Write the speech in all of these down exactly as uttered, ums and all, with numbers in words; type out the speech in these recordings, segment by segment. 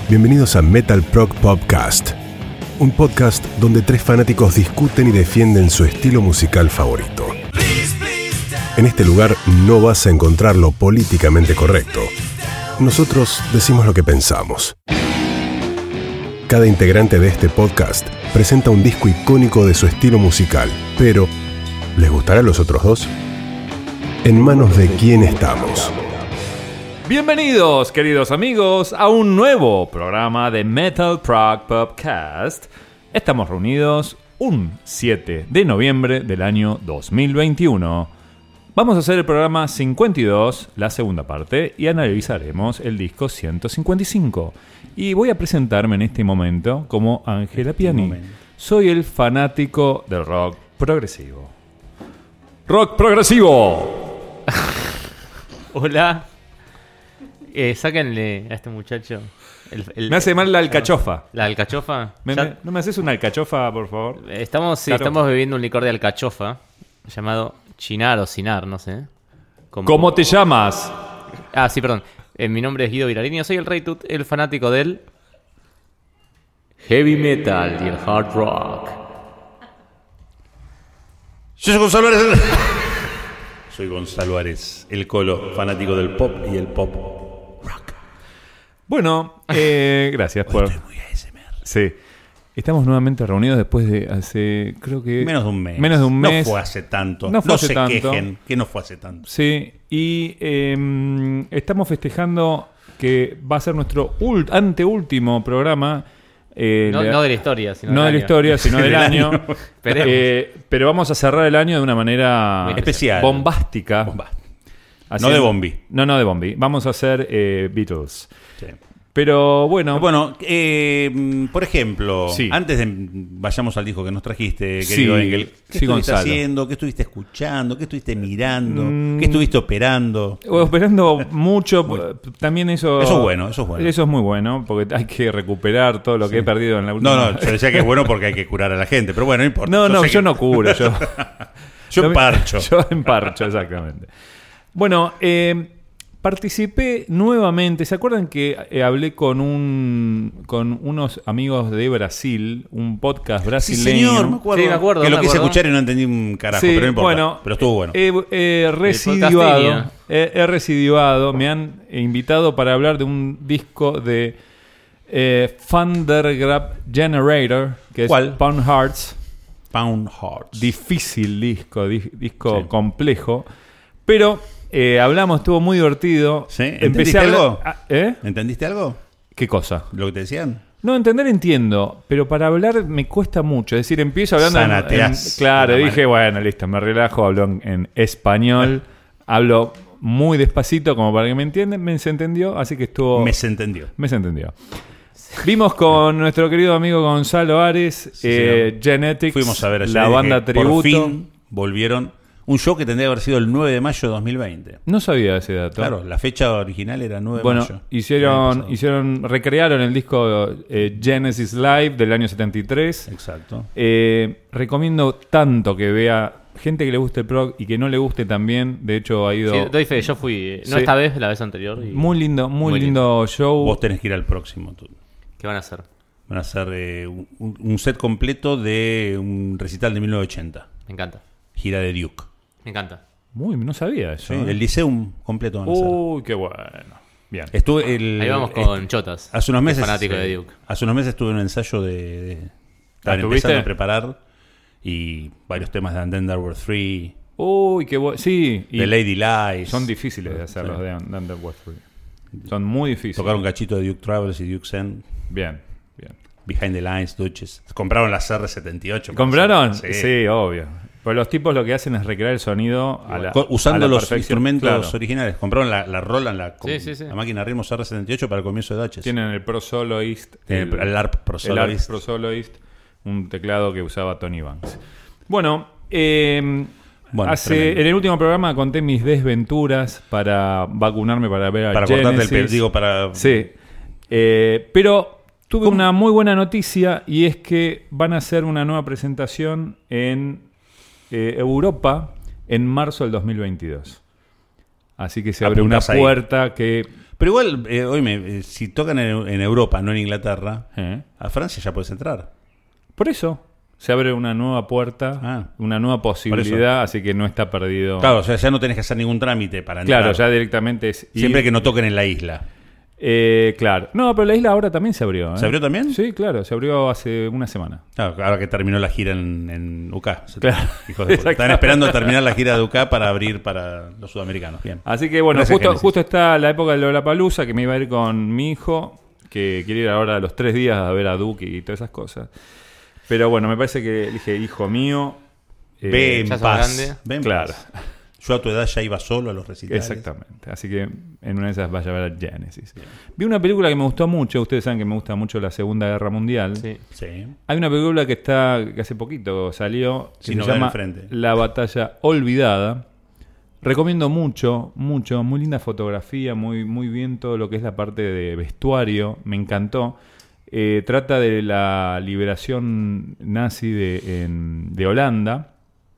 Bienvenidos a Metal Prog Podcast, un podcast donde tres fanáticos discuten y defienden su estilo musical favorito. En este lugar no vas a encontrar lo políticamente correcto. Nosotros decimos lo que pensamos. Cada integrante de este podcast presenta un disco icónico de su estilo musical, pero ¿les gustará a los otros dos? En manos de quién estamos. Bienvenidos, queridos amigos, a un nuevo programa de Metal Prog Podcast. Estamos reunidos un siete de noviembre del año dos mil veintiuno. Vamos a hacer el programa cincuenta y dos, la segunda parte, y analizaremos el disco ciento cincuenta y cinco. Y voy a presentarme en este momento como Ángela Piani. Soy el fanático del rock progresivo. ¡Rock progresivo! Hola. Eh, sáquenle a este muchacho. El, el, me hace mal la alcachofa. ¿La alcachofa? ¿Me, me, ¿No me haces una alcachofa, por favor? Estamos, sí, claro. Estamos bebiendo un licor de alcachofa llamado Chinar o Cinar, no sé. Como... ¿Cómo te llamas? Ah, sí, perdón. Eh, mi nombre es Guido Virarini. Soy el Rey Tut, el fanático del heavy metal y el hard rock. Yo soy Gonzalo Ares. Soy Gonzalo Ares, el colo, fanático del pop y el pop rock. Bueno, eh, gracias por... Estoy muy A S M R. Sí. Estamos nuevamente reunidos después de hace, creo que... Menos de un mes. Menos de un mes. No fue hace tanto. No fue no hace se tanto. quejen que no fue hace tanto. Sí, y eh, estamos festejando que va a ser nuestro ult- anteúltimo programa. Eh, no, le, no de la historia, sino no del de la año. historia, sino del, del año. año. eh, pero vamos a cerrar el año de una manera especial, bombástica. Bomba. Haciendo, no de Bombi. No, no de Bombi. Vamos a hacer eh, Beatles. Sí. Pero bueno... Bueno, eh, por ejemplo, sí. antes de vayamos al disco que nos trajiste, querido sí, Engel, ¿qué sí, estuviste Gonzalo. haciendo? ¿Qué estuviste escuchando? ¿Qué estuviste mirando? Mm, ¿Qué estuviste operando? Operando mucho. Bueno. También eso... Eso es bueno, eso es bueno. Eso es muy bueno, porque hay que recuperar todo lo sí. que he perdido en la última... No, no, yo decía que es bueno porque hay que curar a la gente, pero bueno, no importa. No, yo no, yo que... no curo, yo... yo emparcho. Yo emparcho, exactamente. Bueno, eh... participé nuevamente. ¿Se acuerdan que eh, hablé con un con unos amigos de Brasil, un podcast brasileño? Sí, señor, me acuerdo. Sí, me acuerdo. Que lo me quise acuerdo. escuchar y no entendí un carajo, sí, pero no importa. Bueno, pero estuvo bueno. He eh, residuado, he, he residuado, me han invitado para hablar de un disco de eh, Thundergrab Generator, que ¿Cuál? es Pound Hearts. Pound Hearts. Difícil disco, di- disco sí. complejo, pero... Eh, hablamos, estuvo muy divertido. ¿Sí? Empecé ¿Entendiste a hablar... algo? Ah, ¿Eh? ¿Entendiste algo? ¿Qué cosa? ¿Lo que te decían? No, entender entiendo, pero para hablar me cuesta mucho. Es decir, empiezo hablando en, en, claro, dije, bueno, listo, me relajo, hablo en, en español, hablo muy despacito como para que me entiendan, me se entendió, así que estuvo... Me se entendió. Me se entendió. Vimos con nuestro querido amigo Gonzalo Ares, Sí, eh, Genetics, fuimos a ver ayer, la banda que tributo. Por fin volvieron. Un show que tendría que haber sido el nueve de mayo de dos mil veinte. No sabía ese dato. Claro, la fecha original era nueve de Bueno, mayo. hicieron, hicieron, recrearon el disco eh, Genesis Live del año setenta y tres. Exacto. Eh, recomiendo tanto que vea gente que le guste el prog y que no le guste también. De hecho, ha ido... Sí, doy fe, yo fui, no Sí. esta vez, la vez anterior. Y... Muy lindo, muy, Muy lindo, lindo show. Vos tenés que ir al próximo. Tú. ¿Qué van a hacer? Van a hacer eh, un, un set completo de un recital de mil novecientos ochenta. Me encanta. Gira de Duke. Me encanta. Muy, no sabía eso. Sí, ¿eh? el Lyceum completo van a hacer. Uy, qué bueno. Bien. Estuve el, Ahí vamos con est- Chotas. Hace unos meses. Fanático eh, de Duke. Hace unos meses tuve un ensayo de. de estaban ¿Ah, empezando tuviste? a preparar. Y varios temas de And Then There Were Three. Uy, qué bueno. Sí, y De Lady Lies. son difíciles de hacerlos Sí. de Underworld Free. Son muy difíciles. Tocaron un cachito de Duke Travels y Duke Zen. Bien, bien. Behind the Lines, Duchess. Compraron las R setenta y ocho. ¿Compraron? Sí. Sí, obvio. Pues los tipos lo que hacen es recrear el sonido a la, Co- Usando a la los perfección. instrumentos Claro. originales. Compraron la, la Roland, la, Sí, sí, sí. la máquina Ritmos R setenta y ocho para el comienzo de Duchess. Tienen el Pro Soloist, Tienen el, el A R P Pro el A R P Soloist. Pro Soloist, un teclado que usaba Tony Banks. Bueno, eh, Bueno, hace, tremendo. en el último programa conté mis desventuras para vacunarme para ver a Para cortarte el Genesis. pelo, digo, para... Sí, eh, pero tuve una muy buena noticia y es que van a hacer una nueva presentación en eh, Europa en marzo del dos mil veintidós. Así que se abre una Apuntás ahí. puerta que Pero igual, eh, oíme, eh, si tocan en, en Europa, no en Inglaterra, ¿Eh? a Francia ya puedes entrar. Por eso se abre una nueva puerta, Ah. una nueva posibilidad, así que no está perdido. Claro, o sea, ya no tenés que hacer ningún trámite para entrar. Claro, ya directamente es ir. Siempre que no toquen en la isla. Eh, claro. No, pero la isla ahora también se abrió. ¿eh? ¿Se abrió también? Sí, claro, se abrió hace una semana. Claro, ahora que terminó la gira en, en U K. Se- Claro. Hijos de puta. Están esperando terminar la gira de U K para abrir para los sudamericanos. Bien. Así que bueno, Gracias, justo, Génesis. justo está la época de Lollapalooza, que me iba a ir con mi hijo, que quiere ir ahora a los tres días a ver a Duki y todas esas cosas. Pero bueno, me parece que dije, hijo mío. eh, Ve en ya sos paz. grande. Ve en Claro. paz. Yo a tu edad ya iba solo a los recitales. Exactamente. Así que en una de esas vaya a ver a Genesis. Vi una película que me gustó mucho. Ustedes saben que me gusta mucho la Segunda Guerra Mundial. Sí. Sí. Hay una película que está que hace poquito salió que Sin se novedad llama enfrente. La Batalla Olvidada. Recomiendo mucho, mucho, muy linda fotografía, muy, muy bien todo lo que es la parte de vestuario, me encantó. Eh, trata de la liberación nazi de, en- de Holanda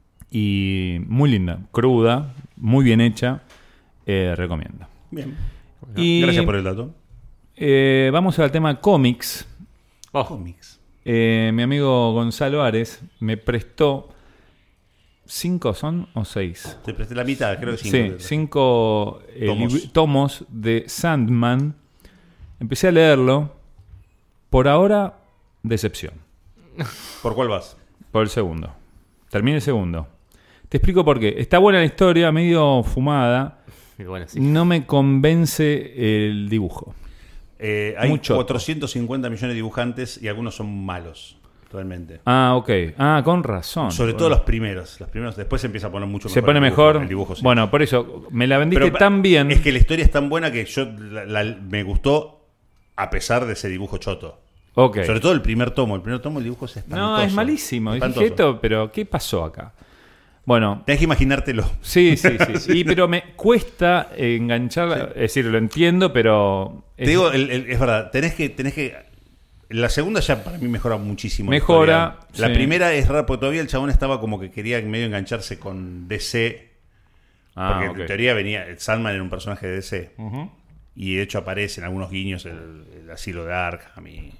y muy linda, cruda, muy bien hecha, eh, recomiendo. Bien. Y, Gracias por el dato. eh, vamos al tema cómics. Oh, Cómics. Eh, mi amigo Gonzalo Ares me prestó cinco son o seis. Te presté la mitad, creo que cinco. Sí, cinco eh, Tomos. libri- tomos de Sandman. Empecé a leerlo. Por ahora, decepción. ¿Por cuál vas? Por el segundo. Terminé el segundo. Te explico por qué. Está buena la historia, medio fumada. y bueno, sí. No me convence el dibujo. Eh, hay Mucho. cuatrocientos cincuenta millones de dibujantes y algunos son malos, realmente. Ah, ok. Ah, con razón. Sobre todo los primeros. Los primeros después se empieza a poner mucho mejor. Se pone el dibujo, mejor. el dibujo, sí. Bueno, por eso me la vendiste Pero tan bien. Es que la historia es tan buena que yo la- la- me gustó a pesar de ese dibujo choto. Ok. Sobre todo el primer tomo. El primer tomo el dibujo es espantoso. No, es malísimo. Dije Espantoso. esto, pero ¿qué pasó acá? Bueno, Tenés que imaginártelo. sí, sí, sí. sí, pero me cuesta enganchar. Es decir, lo entiendo, pero. Te digo, el- el- es verdad. Tenés que, tenés que. La segunda ya para mí mejora muchísimo. la Mejora, historia. La sí. primera es rara porque todavía el chabón estaba como que quería medio engancharse con D C. Ah, Porque ok. en teoría venía. Sandman era un personaje de D C. Ujú. Y de hecho aparecen algunos guiños el, el asilo de Arkham. Y,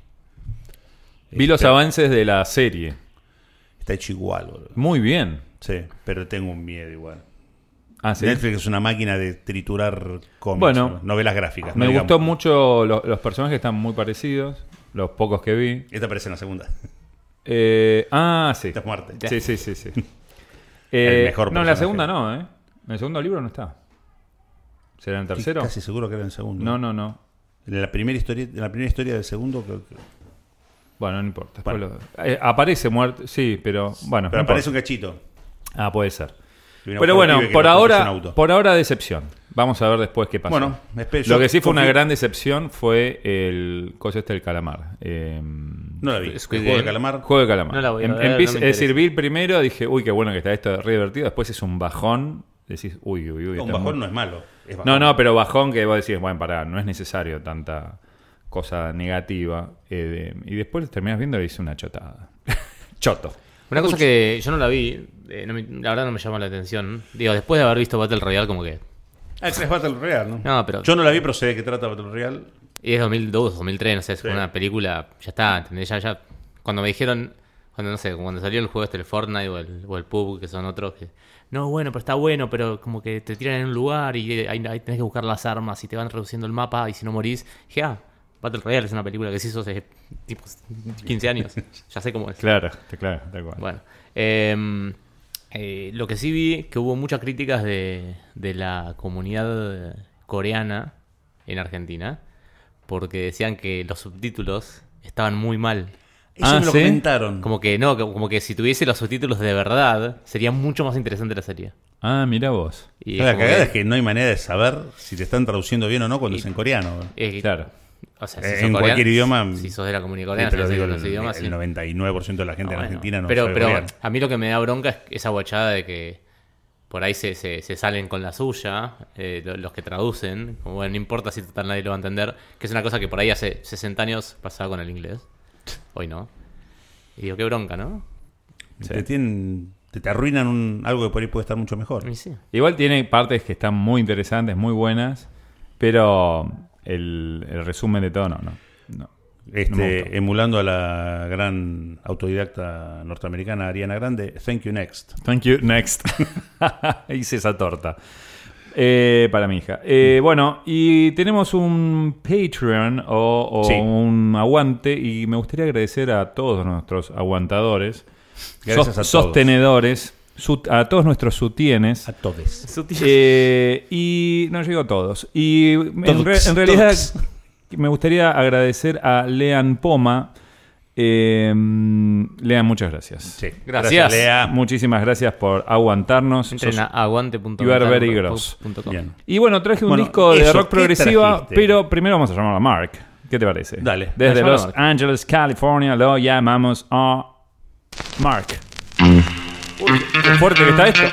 Vi los Pero avances de la serie. Está hecho igual, boludo. Muy bien. Sí, pero tengo un miedo igual. Ah, sí. Netflix es una máquina de triturar cómics, Bueno, ¿no? Novelas gráficas. Me no gustó digamos. mucho. lo- los personajes están muy parecidos. Los pocos que vi. Esta aparece en la segunda. Eh, ah, sí. Esta es muerte. Sí, sí, sí. sí. El Eh, mejor no, en la personaje. segunda no, ¿eh? En el segundo libro no está. ¿Será en el tercero? Estoy casi seguro que era en el segundo. No, no, no. En la primera historia, en la primera historia del segundo creo que. Bueno, no importa. Después Bueno. lo- eh, aparece muerto, sí, pero bueno. Pero no aparece importa. un cachito. Ah, puede ser. Y viene a Pero buscar bueno, un pibe que por lo atropella ahora, un auto. por ahora decepción. Vamos a ver después qué pasa. Bueno, espero- Lo yo que sí fue una confío- gran decepción fue el coso este del calamar. Eh, No la vi. Squid El juego de Game. calamar. Juego de calamar. No la voy a Em- ver, empieza- no me es decir, interesa. vi el primero, dije, uy, qué bueno que está esto, re divertido. Después es un bajón. Decís, uy, uy, uy. Un está bajón muy- no es malo. Es bajón. No, no, pero bajón que vos decís, bueno, pará, no es necesario tanta cosa negativa. eh, de- y después terminás viendo y dice una chotada. Choto. Una cosa que yo no la vi, eh, no me- la verdad no me llama la atención. Digo, después de haber visto Battle Royale, como que. Ah, es Battle Royale, ¿no? No, pero. Yo no la vi, pero sé de qué trata Battle Royale. Y es dos mil dos, dos mil tres, no sé, es Sí. una película. Ya está, ¿entendés? Ya, ya. Cuando me dijeron. Cuando, no sé, cuando salió el juego este, el Fortnite o el, o el P U B G, que son otros que. No, bueno, pero está bueno, pero como que te tiran en un lugar y ahí, ahí tenés que buscar las armas y te van reduciendo el mapa y si no morís. Dije, ah, Battle Royale es una película que se hizo hace tipo quince años. Ya sé cómo es. Claro, está claro, tal cual. Bueno, eh, eh, lo que sí vi que hubo muchas críticas de, de la comunidad coreana en Argentina porque decían que los subtítulos estaban muy mal. Eso Ah, me lo ¿sí? comentaron. Como que no, como que si tuviese los subtítulos de verdad sería mucho más interesante la serie. Ah, mira vos. Y la como cagada que- es que no hay manera de saber si te están traduciendo bien o no cuando Y- es en coreano. eh, Claro. O sea, Eh, sos en coreano- cualquier idioma. Si sos de la comunidad Sí, coreana, pero si digo, sabes los el, idiomas, el sí. noventa y nueve por ciento de la gente Ah, en bueno. Argentina no pero, sabe pero coreano. a mí lo que me da bronca es esa guachada de que por ahí se, se, se salen con la suya, eh, lo- los que traducen, como bueno, no importa si total nadie lo va a entender, que es una cosa que por ahí hace sesenta años pasaba con el inglés, hoy no. Y digo, qué bronca, ¿no? Te, tienen, te, te arruinan un, algo que por ahí puede estar mucho mejor. Y sí. Igual tiene partes que están muy interesantes, muy buenas, pero el, el resumen de todo, no, no. no. Este, No me gustó. emulando a la gran autodidacta norteamericana Ariana Grande, Thank You Next. Thank you, next. Hice esa torta. Eh, para mi hija. Eh, bueno, y tenemos un Patreon o, o Sí. un aguante, y me gustaría agradecer a todos nuestros aguantadores, Gracias sos- a todos. sostenedores, su- a todos nuestros sutienes. A todos. Eh, y no llego a todos. Y en, Todos, re- en realidad todos. me gustaría agradecer a Lean Poma. Eh, Lean, muchas gracias. Sí. Gracias. Lea. Muchísimas gracias por aguantarnos. Entren Sos- a aguante punto You are metal very punto gross. com. Bien. Y bueno, traje un Bueno, disco de eso, rock ¿qué progresiva, trajiste? pero primero vamos a llamarlo a Mark. ¿Qué te parece? Dale. Desde Llamalo a Los Mark. Ángeles, California, lo llamamos a Mark. Uy, qué fuerte que está esto.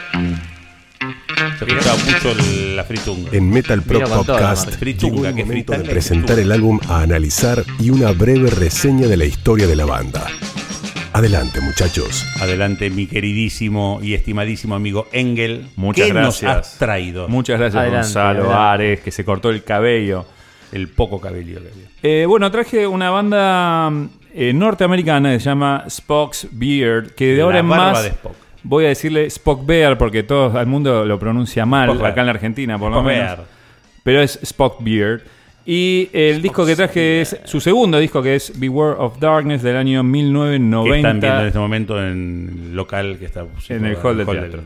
Se escuchaba mucho el- la fritunga. En Metal Prog Mira con todo, Podcast Mark. Fritunga, llegó el que momento fritanga de y presentar fritunga. el álbum a analizar y una breve reseña de la historia de la banda. Adelante, muchachos. Adelante, mi queridísimo y estimadísimo amigo Engel. Muchas ¿Qué gracias. nos has traído? Muchas gracias, Adelante, Gonzalo adelante. Ares, que se cortó el cabello. El poco cabello que había. Eh, bueno, traje una banda eh, norteamericana que se llama Spock's Beard, que de La ahora en barba más de Spock. voy a decirle Spock Bear porque todo el mundo lo pronuncia mal, Spock Bear. acá en la Argentina por lo Spock menos. Bear. Pero es Spock Beard. Y el disco que traje es su segundo disco, que es Beware of Darkness, del año mil novecientos Que están viendo en noventa. este momento en el local que está En el hall del teatro.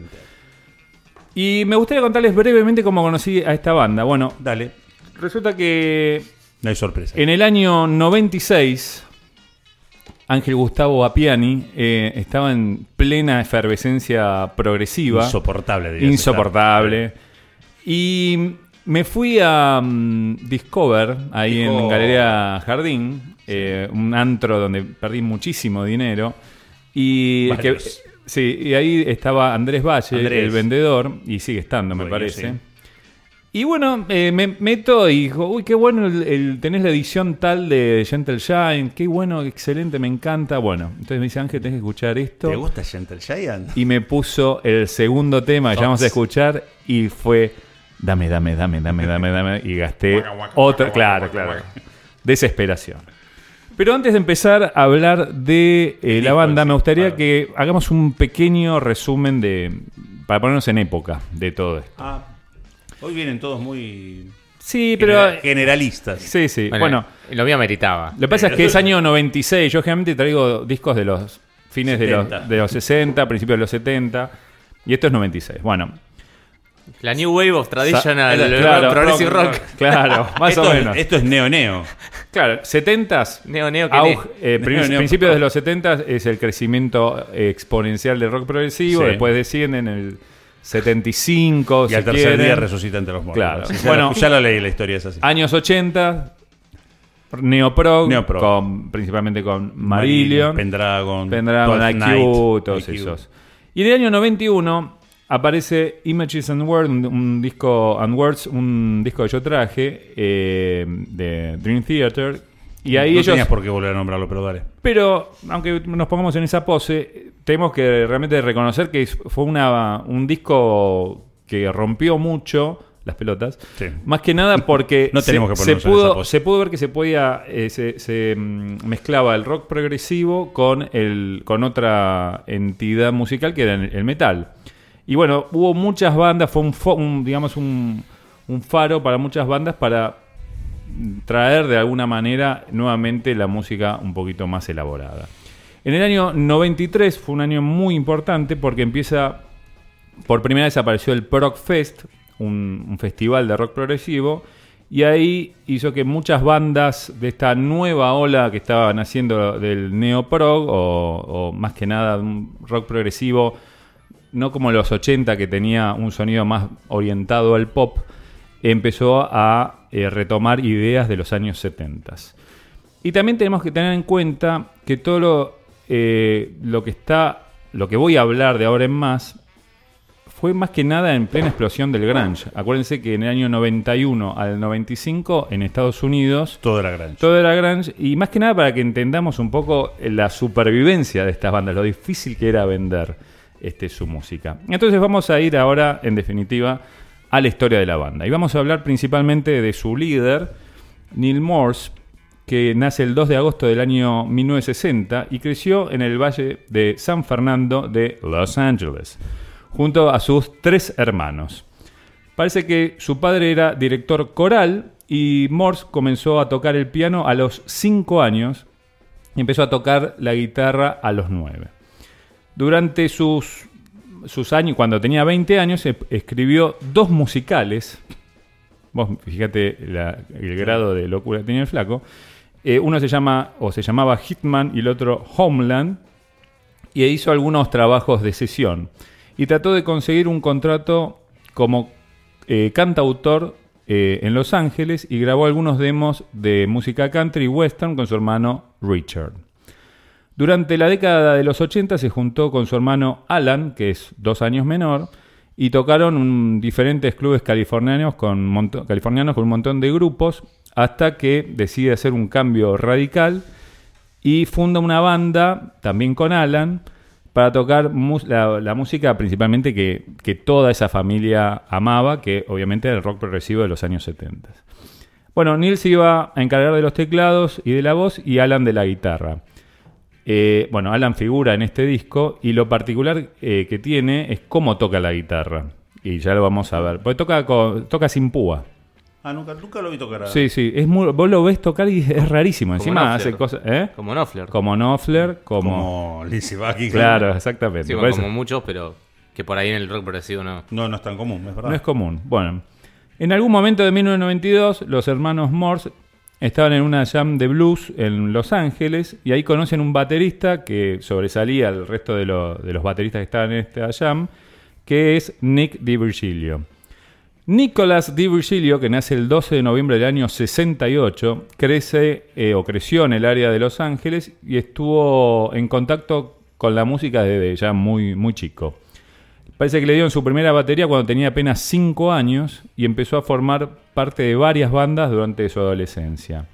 Y me gustaría contarles brevemente cómo conocí a esta banda. Bueno, Dale, resulta que no hay sorpresa. en el año noventa y seis, Ángel Gustavo Appiani eh, estaba en plena efervescencia progresiva. Insoportable, diría. Insoportable. Y me fui a um, Discover, ahí en Discover. Galería Jardín, eh, un antro donde perdí muchísimo dinero. Y, el que, Varios. sí, y ahí estaba Andrés Valle, Andrés. el vendedor, y sigue estando, me Bueno, parece. sí. Y bueno, eh, me meto y dijo, uy, qué bueno, el, el- tenés la edición tal de Gentle Giant, qué bueno, excelente, me encanta. Bueno, entonces me dice, Ángel, tenés que escuchar esto. ¿Te gusta Gentle Giant? Y me puso el segundo tema que ya vamos a Ops. escuchar y fue dame, dame, dame, dame, dame, dame. Y gasté otro, claro, claro. Desesperación. Pero antes de empezar a hablar de eh, la disco banda, en sí, me gustaría claro. que hagamos un pequeño resumen de para ponernos en época de todo esto. Ah, hoy vienen todos muy Sí, pero... genera- generalistas. Sí, sí. Bueno, Bueno, lo mío meritaba. lo que pasa es que es año noventa y seis. Yo generalmente traigo discos de los fines de setenta. los, de los sesenta, principios de los setenta. Y esto es noventa y seis. Bueno. La New Wave of Traditional Sa- rock, claro, Progressive rock. Claro, más esto, o es- menos. Esto es neo-neo. Claro, setentas. Neo, neo, que auge, eh, Neo, prin- neo. principios de los setentas es el crecimiento eh, exponencial del rock progresivo. Sí. Después desciende en el setenta y cinco. Y si al tercer quieren. día resucita entre los muertos. Claro. Sí, ya, Bueno. lo, ya lo leí, la historia es así. Años ochenta. Neoprog, Neoprog. con, principalmente con Marillion. Pendragon, Pendragon, Twelfth I Q, Night, todos I Q. esos. Y en el año noventa y uno aparece Images and Words, un, un disco and Words, un disco que yo traje eh, de Dream Theater. Y ahí no ellos. tenías por qué volver a nombrarlo, pero dale. Pero, aunque nos pongamos en esa pose, tenemos que realmente reconocer que fue una, un disco que rompió mucho las pelotas. Sí. Más que nada porque No tenemos que se, ponernos se en esa pudo, pose. se pudo ver que se podía eh, se, se, mm, mezclaba el rock progresivo con el con otra entidad musical que era el, el metal. Y bueno, hubo muchas bandas, fue un, fo- un, digamos un, un faro para muchas bandas para traer de alguna manera nuevamente la música un poquito más elaborada. En el año noventa y tres fue un año muy importante porque empieza, por primera vez apareció el Prog Fest, un, un festival de rock progresivo, y ahí hizo que muchas bandas de esta nueva ola que estaban haciendo del neoprog, o, o más que nada un rock progresivo, no como los ochenta que tenía un sonido más orientado al pop, empezó a eh, retomar ideas de los años setenta. Y también tenemos que tener en cuenta que todo lo, eh, lo que está, lo que voy a hablar de ahora en más, fue más que nada en plena explosión del grunge. Acuérdense que en el año noventa y uno al noventa y cinco en Estados Unidos Todo era grunge. todo era grunge, y más que nada para que entendamos un poco la supervivencia de estas bandas, lo difícil que era vender este, su música. Entonces vamos a ir ahora, en definitiva, a la historia de la banda. Y vamos a hablar principalmente de su líder, Neal Morse, que nace el dos de agosto del año mil novecientos sesenta y creció en el Valle de San Fernando de Los Ángeles, junto a sus tres hermanos. Parece que su padre era director coral y Morse comenzó a tocar el piano a los cinco años y empezó a tocar la guitarra a los nueve. Durante sus, sus años, cuando tenía veinte años, escribió dos musicales. Vos fíjate la, el grado de locura que tenía el flaco. Eh, uno se llama, o se llamaba Hitman y el otro Homeland. Y hizo algunos trabajos de sesión. Y trató de conseguir un contrato como eh, cantautor eh, en Los Ángeles y grabó algunos demos de música country y western con su hermano Richard. Durante la década de los ochenta se juntó con su hermano Alan, que es dos años menor, y tocaron en diferentes clubes californianos con, monto- californianos con un montón de grupos, hasta que decide hacer un cambio radical y funda una banda, también con Alan, para tocar mus- la, la música principalmente que, que toda esa familia amaba, que obviamente era el rock progresivo de los años setenta. Bueno, Neal se iba a encargar de los teclados y de la voz y Alan de la guitarra. Eh, bueno, Alan figura en este disco y lo particular eh, que tiene es cómo toca la guitarra. Y ya lo vamos a ver. Porque toca, con, toca sin púa. Ah, nunca, nunca lo vi tocar. A... Sí, sí. Es muy, vos lo ves tocar y es rarísimo. Encima hace cosas. ¿eh? Como Knopfler. Como Knopfler, como. Como Lindsey Buckingham. Claro, exactamente. Sí, bueno, como muchos, pero que por ahí en el rock progresivo no. No, no es tan común, es verdad. No es común. Bueno, en algún momento de mil novecientos noventa y dos, los hermanos Morse estaban en una jam de blues en Los Ángeles y ahí conocen un baterista que sobresalía al resto de, lo, de los bateristas que estaban en esta jam, que es Nick DiVirgilio. Nicholas DiVirgilio, que nace el doce de noviembre del año sesenta y ocho, crece eh, o creció en el área de Los Ángeles y estuvo en contacto con la música desde ya muy, muy chico. Parece que le dieron su primera batería cuando tenía apenas cinco años y empezó a formar parte de varias bandas durante su adolescencia.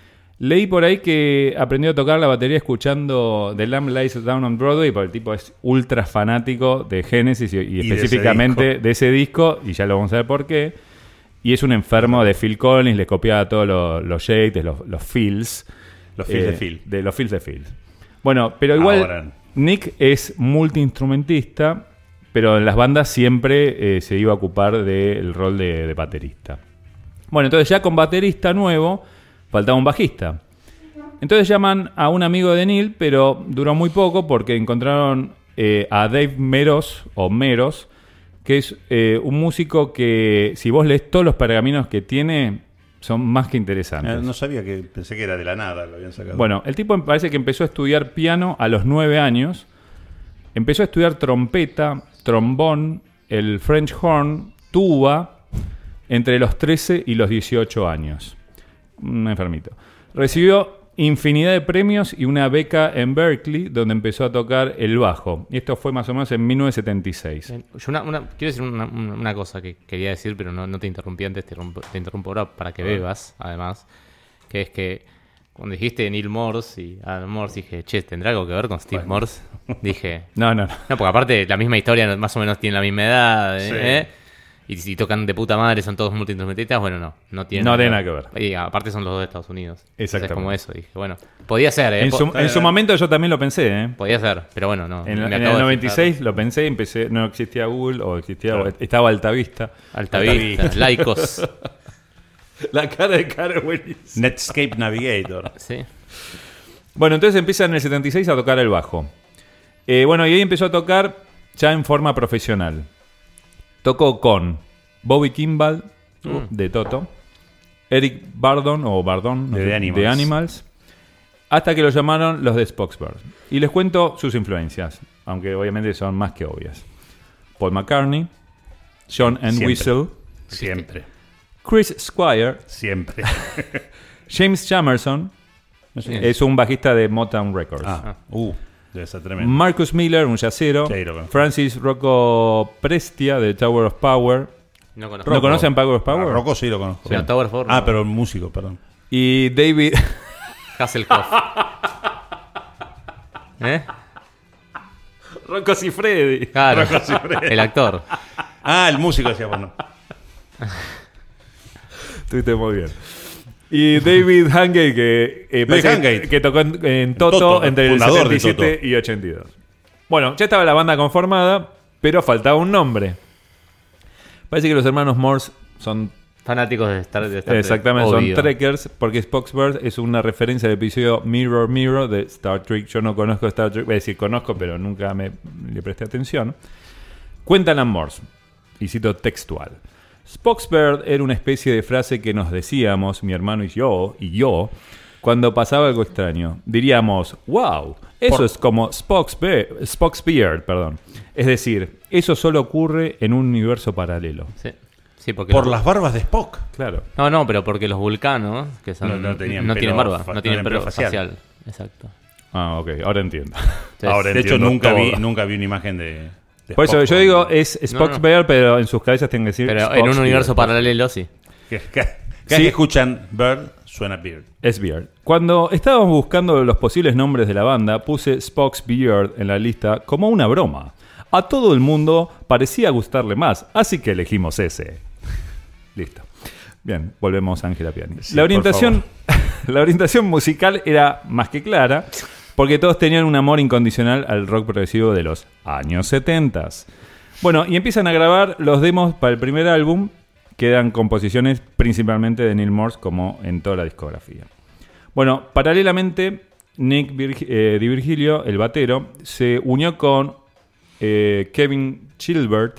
Leí por ahí que aprendió a tocar la batería escuchando The Lamb Lies Down on Broadway, porque el tipo es ultra fanático de Genesis y, y específicamente de ese, de ese disco, y ya lo vamos a ver por qué. Y es un enfermo de Phil Collins, le copiaba todos los, los shakes, los, los fills. Los fills eh, de Phil. De los fills de Phil. Bueno, pero igual Ahora. Nick es multiinstrumentista, pero en las bandas siempre eh, se iba a ocupar del rol de, de baterista. Bueno, entonces ya con baterista nuevo, faltaba un bajista. Entonces llaman a un amigo de Neal, pero duró muy poco porque encontraron eh, a Dave Meros, o Meros, que es eh, un músico que, si vos lees todos los pergaminos que tiene, son más que interesantes. Eh, no sabía, que pensé que era de la nada, lo habían sacado. Bueno, el tipo me parece que empezó a estudiar piano a los nueve años. Empezó a estudiar trompeta, trombón, el French horn, tuba, entre los trece y los dieciocho años. Un enfermito. Recibió infinidad de premios y una beca en Berkeley, donde empezó a tocar el bajo. Y esto fue más o menos en mil novecientos setenta y seis. Yo una, una, quiero decir una, una cosa que quería decir, pero no, no te interrumpí antes, te, rompo, te interrumpo ahora para que bebas, además. Que es que cuando dijiste Neal Morse y Alan Morse, dije, che, ¿tendrá algo que ver con Steve bueno. Morse? Dije... No, no, no. No, porque aparte la misma historia más o menos tiene la misma edad, ¿eh? Sí. ¿eh? Y si tocan de puta madre, son todos multiinstrumentistas, bueno, no, no tiene no nada que ver. Y aparte son los dos de Estados Unidos. Exactamente. Es como eso, dije, bueno, podía ser, ¿eh? En su, en su momento yo también lo pensé, ¿eh? Podía ser, pero bueno, no. En, me en acabo el de noventa y seis fijar. lo pensé, empecé, no existía Google, o existía, Claro. o estaba Altavista. Altavista, Laicos. La cara de cara es buenísima. Netscape Navigator. Sí. Bueno, entonces empieza en el setenta y seis a tocar el bajo. Eh, bueno, y ahí empezó a tocar ya en forma profesional. Tocó con Bobby Kimball, Mm. de Toto, Eric Bardon, o Bardon, no De sé, The Animals. de Animals, hasta que lo llamaron los de Spoxburg. Y les cuento sus influencias, aunque obviamente son más que obvias. Paul McCartney, John Entwistle, Siempre. Chris Squire, Siempre. James Jamerson, No sé. es un bajista de Motown Records. Ah, uh, debe ser tremendo. Marcus Miller, un jazzero. Sí, lo conozco. Francis Rocco Prestia, de Tower of Power. No conozco. ¿No conocen Power of Power? Ah, Rocco sí lo conozco. Pero Tower Ford, Ah, no. pero el músico, perdón. Y David... Hasselhoff. ¿Eh? Rocco Siffredi. Claro, el actor. Ah, el músico decía, bueno. Estuviste muy bien. Y David Hungate, que, eh, David parece Hungate. que, que tocó en, en Toto, Toto, entre el fundador setenta y de siete Toto. y ochenta y dos. Bueno, ya estaba la banda conformada, pero faltaba un nombre. Parece que los hermanos Morse son... Fanáticos de Star, de Star Trek. Exactamente, Obvio. son trekkers, porque Spoxbird es una referencia al episodio Mirror Mirror de Star Trek. Yo no conozco Star Trek, voy a decir conozco, pero nunca me le presté atención. Cuentan a Morse, y cito textual: Spoxbird era una especie de frase que nos decíamos, mi hermano y yo, y yo, cuando pasaba algo extraño. Diríamos, wow, eso Por- es como Spock's, Be- Spock's Beard, perdón. Es decir, eso solo ocurre en un universo paralelo. Sí. Sí, porque Por los- las barbas de Spock. Claro. No, no, pero porque los vulcanos, que son, No- no tenían no pelo tienen barba, fa- no tienen no pelo tienen facial. facial. Exacto. Ah, ok, ahora entiendo. Sí. Ahora De hecho, entiendo nunca vi, todo. nunca vi una imagen de, de Por eso Spock yo con- digo, es Spock's No, no. Beard, pero en sus cabezas tienen que decir Pero Spock's en un Beard. universo paralelo, sí. Que, que- cada Sí. vez que escuchan Bird, suena Beard. Es Beard. Cuando estábamos buscando los posibles nombres de la banda, puse Spock's Beard en la lista como una broma. A todo el mundo parecía gustarle más, así que elegimos ese. Listo. Bien, volvemos a Ángela Piani. Sí, la por orientación, la orientación musical era más que clara, porque todos tenían un amor incondicional al rock progresivo de los años setenta. Bueno, y empiezan a grabar los demos para el primer álbum, que eran composiciones principalmente de Neil Morse, como en toda la discografía. Bueno, paralelamente, Nick Virg- eh, Di Virgilio, el batero, se unió con eh, Kevin Chilbert.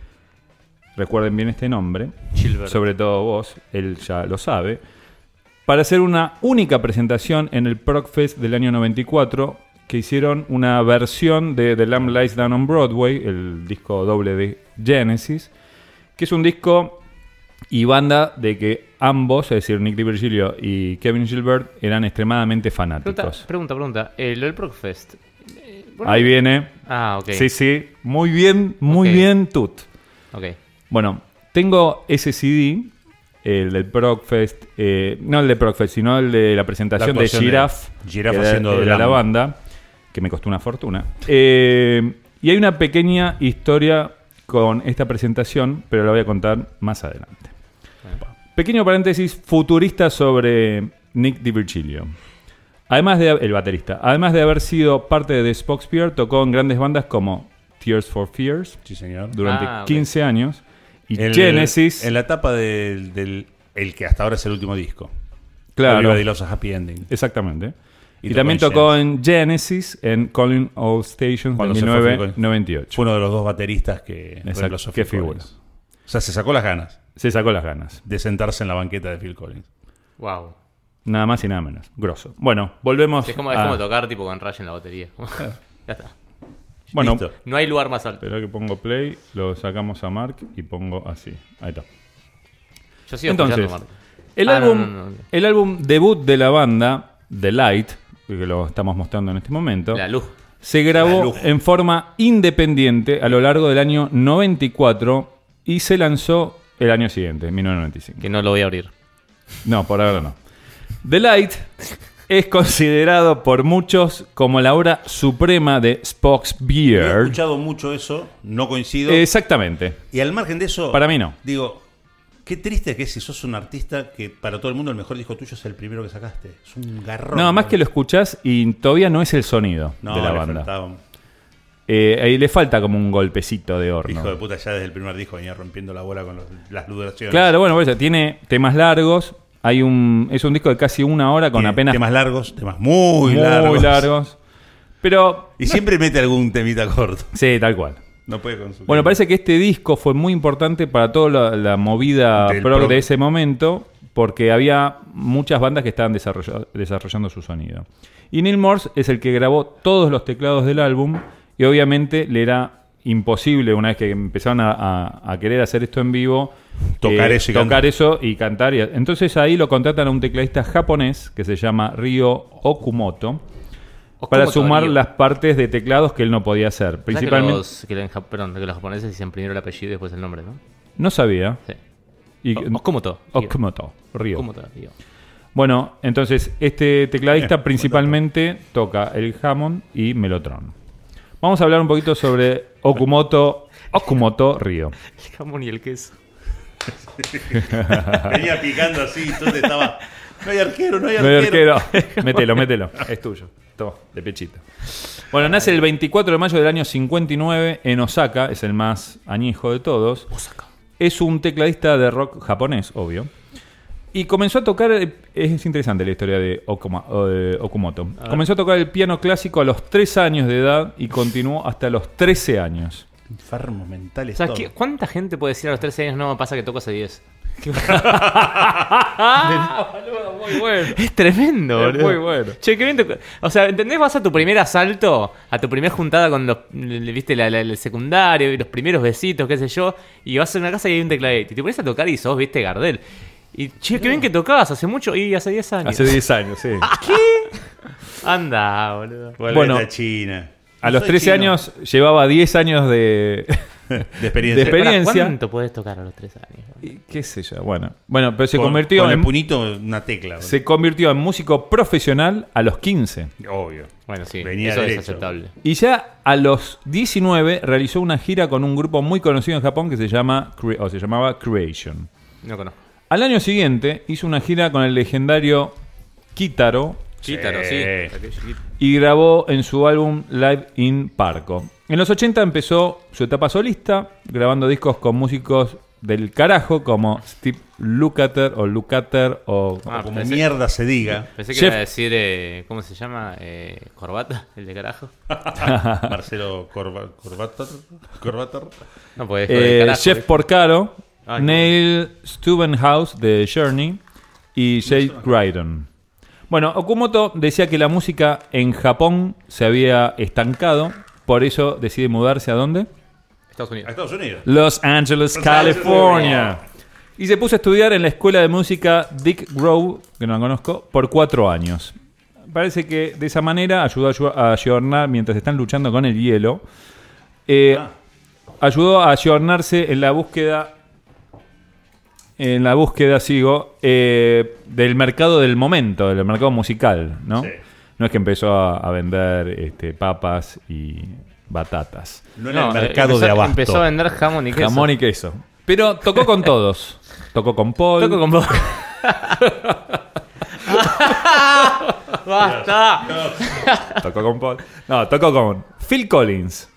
Recuerden bien este nombre, Chilbert. sobre todo vos, él ya lo sabe, para hacer una única presentación en el Progfest del año noventa y cuatro, que hicieron una versión de The Lamb Lies Down on Broadway, el disco doble de Genesis, que es un disco y banda de que ambos, es decir, Nick Di Virgilio y Kevin Gilbert, eran extremadamente Pregunta, fanáticos. pregunta, pregunta. Eh, lo del Progfest. Eh, bueno, Ahí viene. Ah, ok. Sí, sí, muy bien, muy Ok. bien, Tut. Ok. Bueno, tengo ese C D, el del Progfest, eh, no el de Progfest, sino el de la presentación La de actuación de Giraffe, Giraffe que era- haciendo era drama. la banda, que me costó una fortuna. Eh, y hay una pequeña historia con esta presentación, pero la voy a contar más adelante. Pequeño paréntesis futurista sobre Nick Di Virgilio. Además de el baterista, además de haber sido parte de The Spock's Beard, tocó en grandes bandas como Tears for Fears Sí, señor. durante Ah, ok. quince años y El- Genesis. En la etapa del, del el que hasta ahora es el último disco. Claro, Arriba de los Happy Ending. exactamente. Y, Y tocó también en tocó en Genesis, en Calling All Stations Cuando de se mil fue Phil novecientos Collins. noventa y ocho. Fue uno de los dos bateristas que Exacto, reemplazó a qué Phil figura. Collins. O sea, se sacó las ganas Se sacó las ganas. de sentarse en la banqueta de Phil Collins. Wow. Nada más y nada menos. Grosso. Bueno, volvemos Es como, es a... como tocar tipo con Rush en la batería. Ya está. Bueno, Listo. No hay lugar más alto. espera que pongo play, lo sacamos a Mark y pongo así. Ahí está. Yo sigo Entonces, escuchando, Marco. el, Ah, álbum, no, no, no. el álbum debut de la banda, The Light, que lo estamos mostrando en este momento, La luz. se La grabó luz. en forma independiente a lo largo del año noventa y cuatro y se lanzó el año siguiente, mil novecientos noventa y cinco. Que no lo voy a abrir. No, por ahora no. The Light es considerado por muchos como la obra suprema de Spock's Yo he Beard. escuchado mucho eso, no coincido. Exactamente. Y al margen de eso, Para mí no. digo, qué triste que es si sos un artista que para todo el mundo el mejor disco tuyo es el primero que sacaste. Es un garrón. No, más que lo escuchás y todavía no es el sonido No, de la le banda. faltaba- Eh, ahí le falta como un golpecito de horno. Hijo de puta, ya desde el primer disco venía rompiendo la bola con los- las duraciones. Claro, bueno, por eso tiene temas largos. Hay un, es un disco de casi una hora con Tiene apenas temas largos, temas muy, muy largos. largos. Pero Y siempre mete algún temita corto. sí, tal cual. No puede consumir. Bueno, parece que este disco fue muy importante para toda la, la movida Del prog prog. de ese momento, porque había muchas bandas que estaban desarrolla- desarrollando su sonido. Y Neil Morse es el que grabó todos los teclados del álbum, y obviamente le era imposible, una vez que empezaron a, a- a querer hacer esto en vivo, Tocar eso y tocar cantar. eso y cantar. Y- entonces ahí lo contratan a un tecladista japonés que se llama Ryo Okumoto, para Okumoto sumar Ryo. las partes de teclados que él no podía hacer. ¿Sabes Principalmente, que los, que los, ja- perdón, que los japoneses dicen primero el apellido y después el nombre, ¿no? no sabía. Sí. Y, O- Okumoto. Okumoto, Ryo. Okumoto, Ryo. Bueno, entonces este tecladista Eh, principalmente toca el Hammond y Mellotron. Vamos a hablar un poquito sobre Okumoto, Okumoto Ryo. El jamón y el queso. Venía picando así, entonces estaba No hay arquero, no hay No hay arquero. arquero. Mételo, mételo. Es tuyo. Toma, de pechito. Bueno, nace el veinticuatro de mayo del año cincuenta y nueve en Osaka. Es el más añejo de todos. Osaka. Es un tecladista de rock japonés, obvio. Y comenzó a tocar... Es interesante la historia de Okuma, eh, Okumoto. Comenzó a tocar el piano clásico a los tres años de edad y continuó hasta los trece años. Enfermos mentales. O sea, todo. ¿qué- ¿cuánta gente puede decir a los trece años no pasa que toco hace diez? Boludo, muy bueno. Es tremendo, Es boludo. muy bueno. Che, qué bien toco- O sea, ¿entendés? Vas a tu primer asalto, a tu primer juntada con los, le- viste, la, la- el secundario y los primeros besitos, qué sé yo, y vas a una casa y hay un tecladito. Y te pones a tocar y sos, viste, Gardel. Y, che, qué bien que tocabas, hace mucho, y hace diez años. Hace diez años, sí. Anda, boludo. Volvete Bueno, a China. A No los soy trece chino. años llevaba diez años de, de de experiencia. experiencia. ¿Cuánto podés tocar a los tres años? Y qué sé yo, bueno. Bueno, pero se Con- convirtió con en el punito una tecla. se convirtió en músico profesional a los quince. Obvio. Bueno, sí, Venía eso derecho. es aceptable. Y ya a los diecinueve realizó una gira con un grupo muy conocido en Japón que se llama Cre- o se llamaba Creation. No conozco. Al año siguiente hizo una gira con el legendario Kitaro Chítaro, sí. Sí. y grabó en su álbum Live in Parco. En los ochenta empezó su etapa solista, grabando discos con músicos del carajo como Steve Lukather o Lukather o... Ah, Como pensé- mierda se diga. Pensé que Chef- iba a decir, eh, ¿cómo se llama? Eh, ¿Corbata? ¿El de carajo? Marcelo Corba- Corbatar. Corbatar. No, pues eh, carajo. Jeff Porcaro, Ay, Neil Stubenhouse de Journey y Jay Graydon. Bueno, Okumoto decía que la música en Japón se había estancado, por eso decide mudarse ¿a dónde? Estados A Unidos. Estados Unidos. Los Angeles, California. Y se puso a estudiar en la escuela de música Dick Grove, que no la conozco, por cuatro años. Parece que de esa manera ayudó a ayu- a ayornar mientras están luchando con el hielo. Eh, Ah. Ayudó a ayornarse en la búsqueda, en la búsqueda, sigo, eh, del mercado del momento, del mercado musical, ¿no? Sí. No es que empezó a, a vender este, papas y batatas. No era No, el eh, mercado empezó, de abasto. Empezó a vender jamón y queso. Jamón y queso. Pero tocó con todos. Tocó con Paul. Toco con vos. ¡Basta! Tocó con Paul. No, tocó con Phil Collins,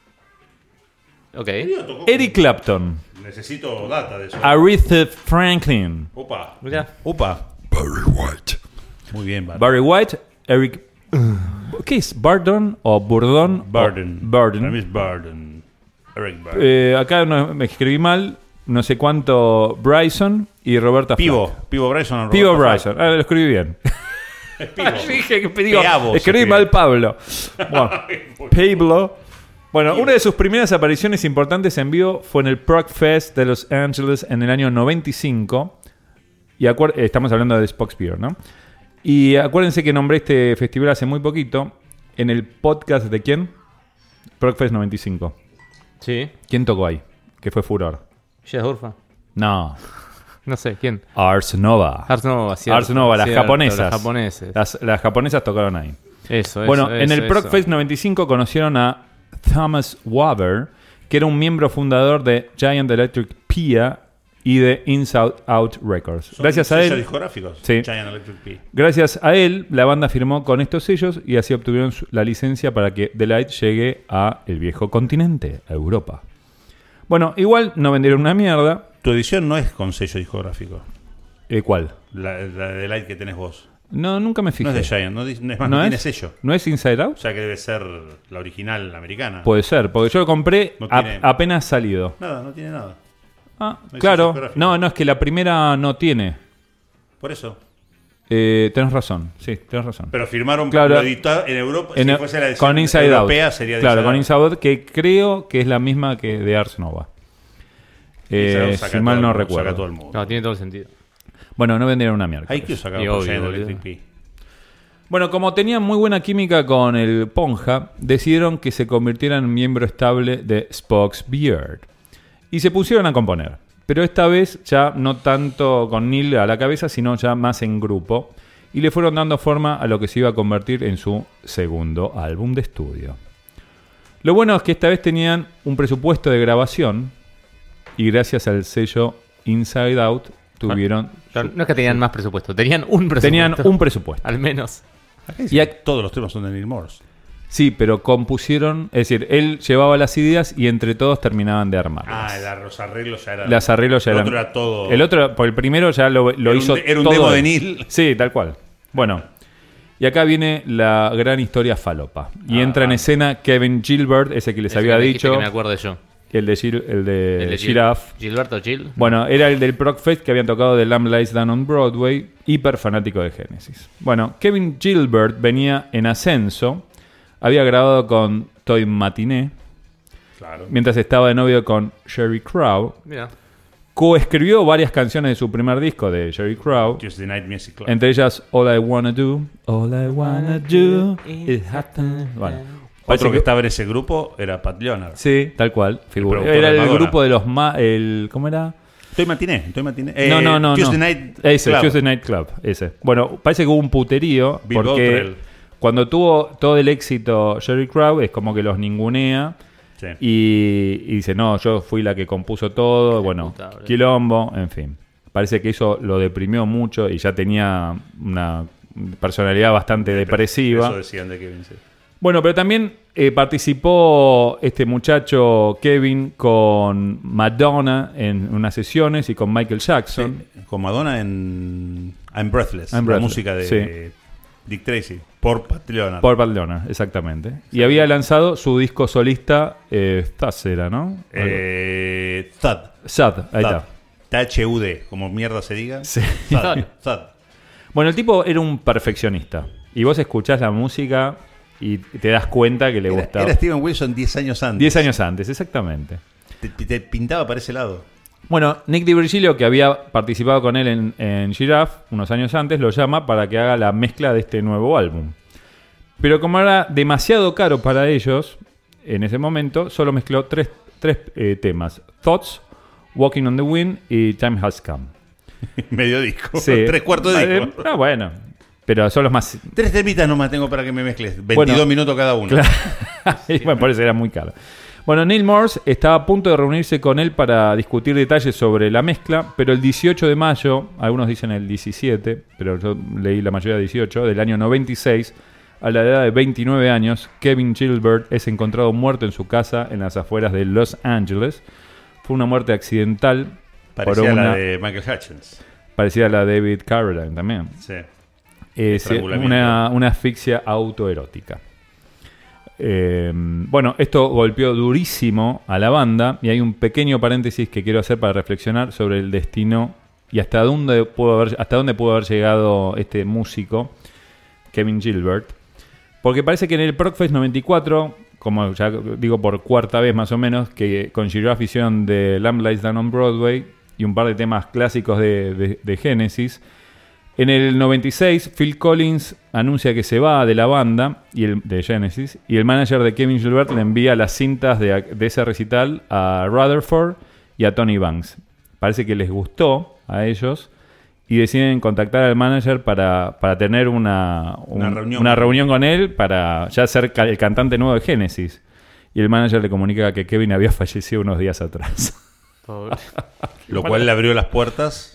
Ok. Eric Clapton, Necesito data de eso. Aretha Franklin, Opa. Mirá. Opa. Barry White. Muy bien, Bar. Barry White, Eric... ¿Qué es? ¿Bardon o Burdon? Burden. O Para mí Burden. es Burden. Eric Burden. Eh, acá no, me escribí mal. No sé cuánto Bryson y Roberta Pivo. Flack. Pivo Bryson. Pivo Roberta Bryson. Ah, lo escribí bien. Flack. Dije que digo, Peavo se escribí escribe. mal Pablo. Bueno, Pablo. Bueno, una de sus primeras apariciones importantes en vivo fue en el Prog Fest de Los Ángeles en el año noventa y cinco. Y acuer- eh, estamos hablando de Spock Spear, ¿no? Y acuérdense que nombré este festival hace muy poquito en el podcast de ¿quién? Prog Fest noventa y cinco. Sí. ¿Quién tocó ahí? Que fue furor. Jess Urfa. No, No sé, ¿quién? Ars Nova. Ars Nova, cierto. Ars Nova, las Cierto, japonesas. Los japoneses. Las, las japonesas tocaron ahí. Eso, eso. Bueno, en eso, el Prog eso. Fest noventa y cinco conocieron a Thomas Waber, que era un miembro fundador de Giant Electric Pia y de Inside Out Records. Son Gracias a sellos él, discográficos. Sí. Giant Electric P. gracias a él, la banda firmó con estos sellos y así obtuvieron su- la licencia para que The Light llegue a el viejo continente, a Europa. Bueno, igual no vendieron una mierda. Tu edición no es con sello discográfico. Eh, ¿Cuál? La, la de Light que tenés vos. No, nunca me fijé. No es de Giant. No, di- no es más, no, ¿No tiene es? sello. ¿No es Inside Out? O sea que debe ser la original americana. Puede ser, porque yo lo compré No a- tiene- apenas salido. Nada, no tiene nada. Ah, No hay claro. sello gráfico. No, no, es que la primera no tiene. Por eso. Eh, tenés razón, sí, tenés razón. Pero firmaron Claro. lo editado en Europa. En- si fuese la edición con Inside europea Out. sería de Claro, con Inside Inside Out, que creo que es la misma que de Ars Nova. Eh, Out. Saca si todo mal el no mundo, recuerdo. saca todo el mundo. No, tiene todo el sentido. Bueno, no vendieron una mierda. Hay que sacar Y por obvio, Giant boludo. Electric P. Bueno, como tenían muy buena química con el Ponja, decidieron que se convirtieran en miembro estable de Spock's Beard. Y se pusieron a componer. Pero esta vez ya no tanto con Neil a la cabeza, sino ya más en grupo. Y le fueron dando forma a lo que se iba a convertir en su segundo álbum de estudio. Lo bueno es que esta vez tenían un presupuesto de grabación. Y gracias al sello Inside Out tuvieron... No es que tenían más presupuesto, tenían un presupuesto. Tenían un presupuesto. Al menos. Acá Y ac- todos los temas son de Neil Morse. Sí, pero compusieron... Es decir, él llevaba las ideas y entre todos terminaban de armarlas. Ah, el- los arreglos ya eran. Las arreglos ya el eran... otro era todo. El otro, por el primero ya lo, lo Era un hizo de- era un todo demo él. de Neil. Sí, tal cual. Bueno, y acá viene la gran historia falopa. Y Ah, entra en ah. escena Kevin Gilbert, ese que les Ese había que dijiste dicho. Que me acuerdo yo. El de, Gil, el de, El de Gil- Giraffe. Gilberto Gil. Bueno, era el del Proc Fest que habían tocado de Lamb Lies Down on Broadway, hiper fanático de Genesis. Bueno, Kevin Gilbert venía en ascenso, había grabado con Toy Matiné, Claro. mientras estaba de novio con Sheryl Crow, Mira. coescribió varias canciones de su primer disco de Sheryl Crow, Tuesday Night Music Club. entre ellas All I Wanna Do, All I Wanna Do is Happen. Bueno, parece Otro que que- estaba en ese grupo era Pat Leonard. Sí, tal cual, figura. productor Era de el Madonna. grupo de los... Ma el, ¿Cómo era? Estoy matiné, estoy matiné. no, no, no. Tuesday no. Night Ese, Club. Tuesday Night Club, ese. Bueno, parece que hubo un puterío Bill porque Bottrell. cuando tuvo todo el éxito Sheryl Crow es como que los ningunea Sí. y, y dice, no, yo fui la que compuso todo, bueno, puta, boludo. quilombo, en fin. Parece que eso lo deprimió mucho y ya tenía una personalidad bastante depresiva. Eso decían de Kevin. Sí. Bueno, pero también eh, participó este muchacho Kevin con Madonna en unas sesiones y con Michael Jackson. Sí, con Madonna en I'm Breathless, I'm la Breathless, música de sí. Dick Tracy, por Pat Leonard. Por Pat Leonard, exactamente. Y había lanzado su disco solista, eh, Thud era, ¿no? Eh, Thud. Thud, ahí Thud. está. T H U D, como mierda se diga. Sí. Thud. Thud. Bueno, el tipo era un perfeccionista. Y vos escuchás la música y te das cuenta que le Era, gustaba. era Steven Wilson diez años antes. Diez años antes, exactamente. Te, te pintaba para ese lado. Bueno, Nick DiVirgilio, que había participado con él en, en Giraffe unos años antes, lo llama para que haga la mezcla de este nuevo álbum. Pero como era demasiado caro para ellos, en ese momento, solo mezcló tres, tres eh, temas. Thoughts, Walking on the Wind y Time Has Come. Medio disco. Sí. Tres cuartos de Eh, disco. Ah, bueno. Pero son los más... Tres temitas nomás tengo para que me mezcles. veintidós Bueno, minutos cada uno. Claro. Bueno, por eso era muy caro. Bueno, Neil Morse estaba a punto de reunirse con él para discutir detalles sobre la mezcla, pero el dieciocho de mayo, algunos dicen el diecisiete, pero yo leí la mayoría dieciocho, del año noventa y seis, a la edad de veintinueve años, Kevin Gilbert es encontrado muerto en su casa en las afueras de Los Ángeles. Fue una muerte accidental. Parecía por una, la de Michael Hutchins. parecida a la de David Carradine también. Sí. Eh, sí, Estrangulamiento. una, una asfixia autoerótica. Eh, bueno, esto golpeó durísimo a la banda y hay un pequeño paréntesis que quiero hacer para reflexionar sobre el destino y hasta dónde pudo haber, hasta dónde pudo haber llegado este músico, Kevin Gilbert. Porque parece que en el Procfest noventa y cuatro, como ya digo por cuarta vez más o menos, que con Giraffe hicieron de Lamb Lies Down on Broadway y un par de temas clásicos de, de, de Genesis. En el noventa y seis, Phil Collins anuncia que se va de la banda y el, de Genesis, y el manager de Kevin Gilbert le envía las cintas de, de ese recital a Rutherford y a Tony Banks. Parece que les gustó a ellos y deciden contactar al manager para, para tener una, un- Una reunión. una reunión con él para ya ser ca- el cantante nuevo de Genesis. Y el manager le comunica que Kevin había fallecido unos días atrás. Pobre. Lo cual le abrió las puertas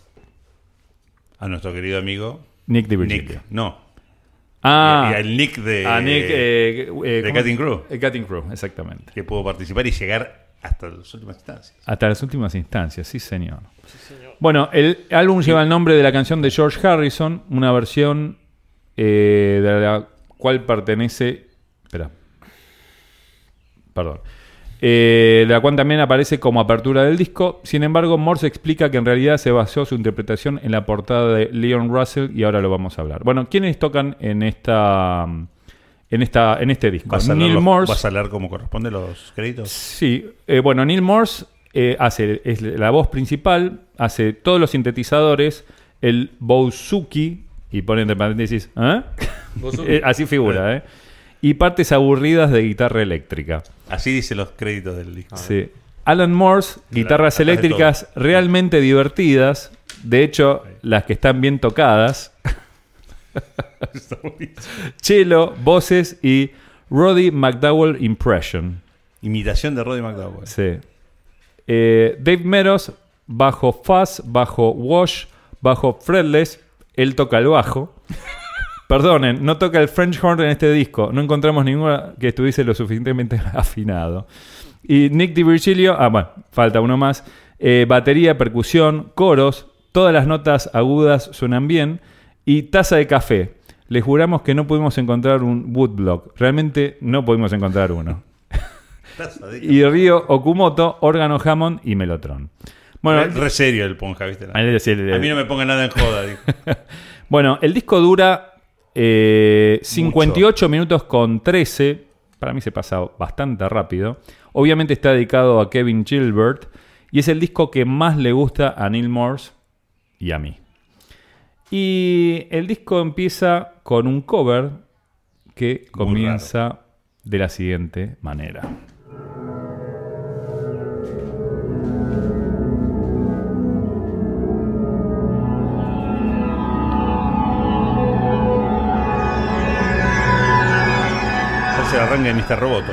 a nuestro querido amigo Nick DiVirgilio. Nick. No. Ah, y al Nick de, a Nick, eh, eh, de ¿cómo? Cutting Crew. Eh, Cutting Crew, exactamente. que pudo participar y llegar hasta las últimas instancias. Hasta las últimas instancias, sí señor. Bueno, el álbum lleva el nombre de la canción de George Harrison, una versión eh, de la cual pertenece... Espera. Perdón. Eh, de la cual también aparece como apertura del disco. Sin embargo, Morse explica que en realidad se basó su interpretación en la portada de Leon Russell y ahora lo vamos a hablar. Bueno, ¿quiénes tocan en esta en esta en este disco? ¿Vas a, Neil leer los- Morse. ¿Vas a leer como corresponde los créditos? Sí, eh, bueno, Neil Morse eh, hace es la voz principal, hace todos los sintetizadores, el bouzouki, y pone entre paréntesis, ¿eh? Eh, así figura, ¿eh? Y partes aburridas de guitarra eléctrica. Así dice los créditos del disco. Sí. Alan Morse, guitarras atrás de eléctricas realmente divertidas, de hecho, las que están bien tocadas, Está buenísimo. cello, voces y Roddy McDowell Impression. Imitación de Roddy McDowell. Sí. Eh, Dave Meadows, bajo fuzz, bajo wash, bajo fretless, él toca el bajo. Perdonen, no toca el French horn en este disco. No encontramos ninguna que estuviese lo suficientemente afinado. Y Nick DiVirgilio, ah, bueno, falta uno más. Eh, batería, percusión, coros, todas las notas agudas suenan bien. Y taza de café. Les juramos que no pudimos encontrar un woodblock. Realmente no pudimos encontrar uno. Y Ryo Okumoto, órgano Hammond y Mellotron. Bueno, re, re serio el Ponja, ¿viste? A mí no me ponga nada en joda. Digo. Bueno, el disco dura eh, cincuenta y ocho minutos con trece. Para mí se pasa bastante rápido. Obviamente está dedicado a Kevin Gilbert. Y es el disco que más le gusta a Neal Morse y a mí. Y el disco empieza con un cover que comienza de la siguiente manera. Se arranca de mister Roboto.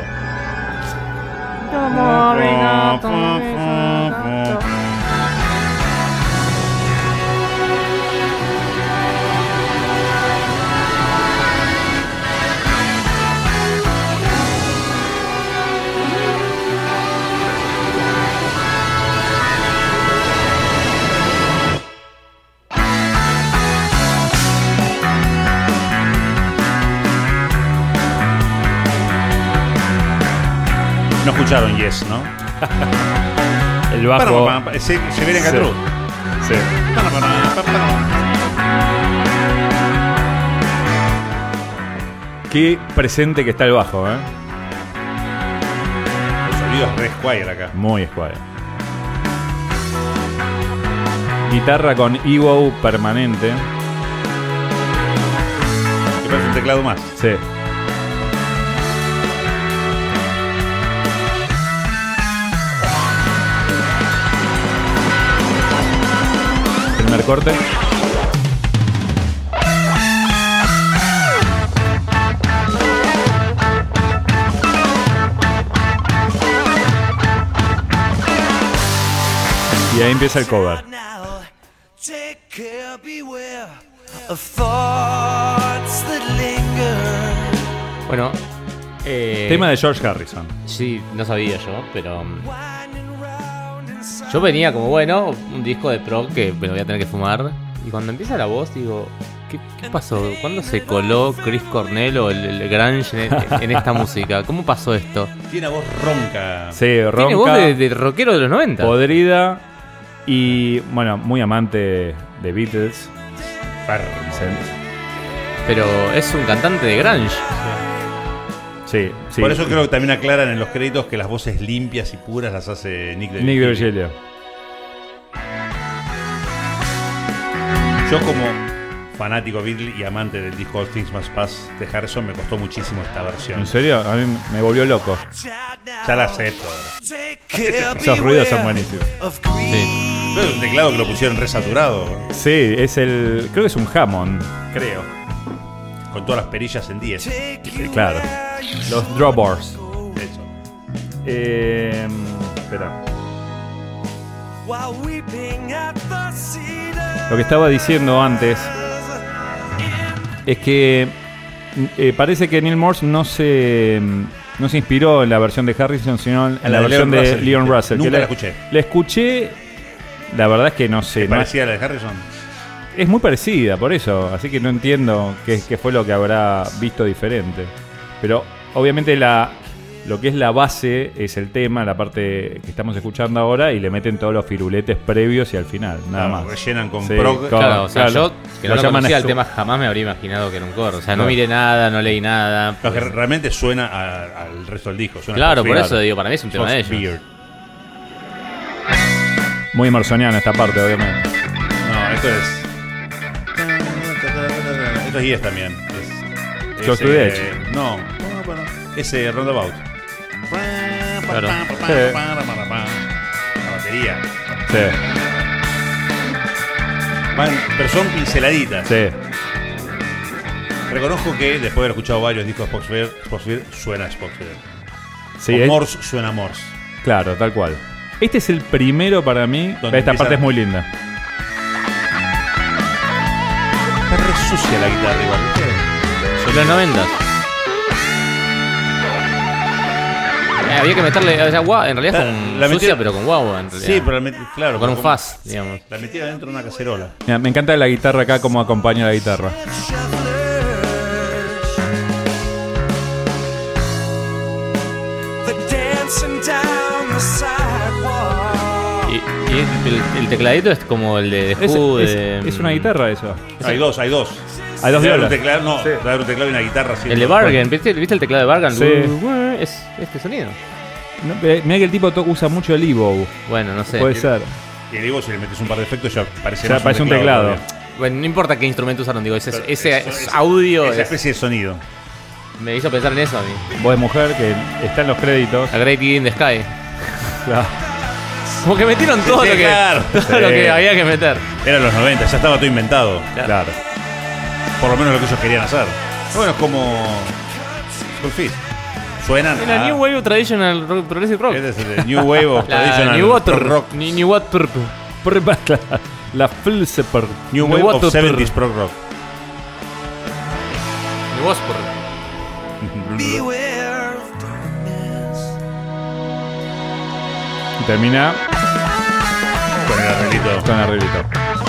No escucharon Yes, ¿no? El bajo. Se, se viene Catrú. Sí. Qué presente que está el bajo, ¿eh? El sonido es re Squire acá. Muy Squire. Guitarra con E-Bow permanente. Que parece un teclado más. Sí. Primer corte. Y ahí empieza el cover. Bueno, eh, tema de George Harrison. Sí, no sabía yo, pero yo venía como, bueno, un disco de prog que me lo voy a tener que fumar. Y cuando empieza la voz, digo, ¿qué, qué pasó? ¿Cuándo se coló Chris Cornell o el, el grunge en, en esta música? ¿Cómo pasó esto? Tiene una voz ronca. Sí, ronca. Tiene voz de, de rockero de los noventa. Podrida. Y, bueno, muy amante de Beatles. Pero es un cantante de grunge. Sí, sí. Por eso creo que también aclaran en los créditos que las voces limpias y puras las hace Nick Nick DiVirgilio. Yo como fanático Beatle y amante del disco All Things Must Pass de Harrison me costó muchísimo esta versión. ¿En serio? A mí me volvió loco. Ya la acepto. Esos ruidos son buenísimos. Sí. Pero es un teclado que lo pusieron resaturado. Sí, es el... Creo que es un Hammond, creo. Con todas las perillas en diez. Sí, claro. Los drawbars. Eso. Eh, espera. Lo que estaba diciendo antes es que eh, parece que Neal Morse no se no se inspiró en la versión de Harrison, sino en, en la, la versión de Leon Russell. Leon Russell Nunca que la le, escuché. La escuché, la verdad es que no sé. ¿Te no parecía es, la de Harrison? Es muy parecida, por eso. Así que no entiendo qué, qué fue lo que habrá visto diferente. Pero obviamente la lo que es la base es el tema, la parte que estamos escuchando ahora, y le meten todos los firuletes previos y al final, nada claro, más. Rellenan con sí, prog. Claro, o sea, claro, yo que no lo lo llaman conocía el eso. tema, jamás me habría imaginado que era un coro. O sea, no Claro. miré nada, no leí nada. Lo que Pues, realmente suena a- al resto del disco. Suena claro, a por Fox eso digo, para mí es un tema de Fox ellos. Beard. Muy emersoniana esta parte, obviamente. No, esto es. Esto es Yes también. Es, Close to the Edge. eh, no, bueno, bueno, ese Roundabout. Claro. La batería. Sí, Van, pero son pinceladitas. sí. Reconozco que después de haber escuchado varios discos de Spoxfield, Spoxfield suena a Spoxfield. sí o es- Morse suena a Morse. Claro, tal cual. Este es el primero para mí. Esta Donde empieza- parte es muy linda. sucia la guitarra igual. Son los noventa. Eh, había que meterle, o sea, guau, en realidad La- con la sucia, metida- pero con guau, en realidad. Sí, pero la met- claro. con un como- fuzz, digamos. La metida dentro de una cacerola. Mira, me encanta la guitarra acá, cómo acompaña la guitarra. Y, y el, el tecladito es como el de Es, Who, es- de- es una guitarra eso. Hay dos, hay dos. Hay dos Debe haber un violas. teclado, no, Sí. debe haber un teclado y una guitarra. así. El de Bargain, ¿viste, ¿viste el teclado de Bargain? Sí. Es este sonido. No, eh, Mira que el tipo to- usa mucho el Evo. Bueno, no sé. Puede ser. Y digo, si le metes un par de efectos ya parece Ya más parece un teclado. todavía. Bueno, no importa qué instrumento usaron, digo, ese, Pero ese eso- esa- audio Esa es- especie de sonido. me hizo pensar en eso a mí. Voz de mujer que está en los créditos. A Great Gig in the Sky. Claro. Como que metieron todo Sí, lo que, claro. todo lo Sí. que había que meter. Eran los noventa, ya estaba todo inventado. Claro. Por lo menos lo que ellos querían hacer. Bueno, es como Skull Fit. Suenan La a- New Wave of Traditional rock, Progressive Rock. Este es el New Wave of La Traditional New Water Rock. New, New Water. Por- La Flseper. New New Wave Water- of seventies prog rock. New Waspor. Y termina Con el arreglito. con arreglito.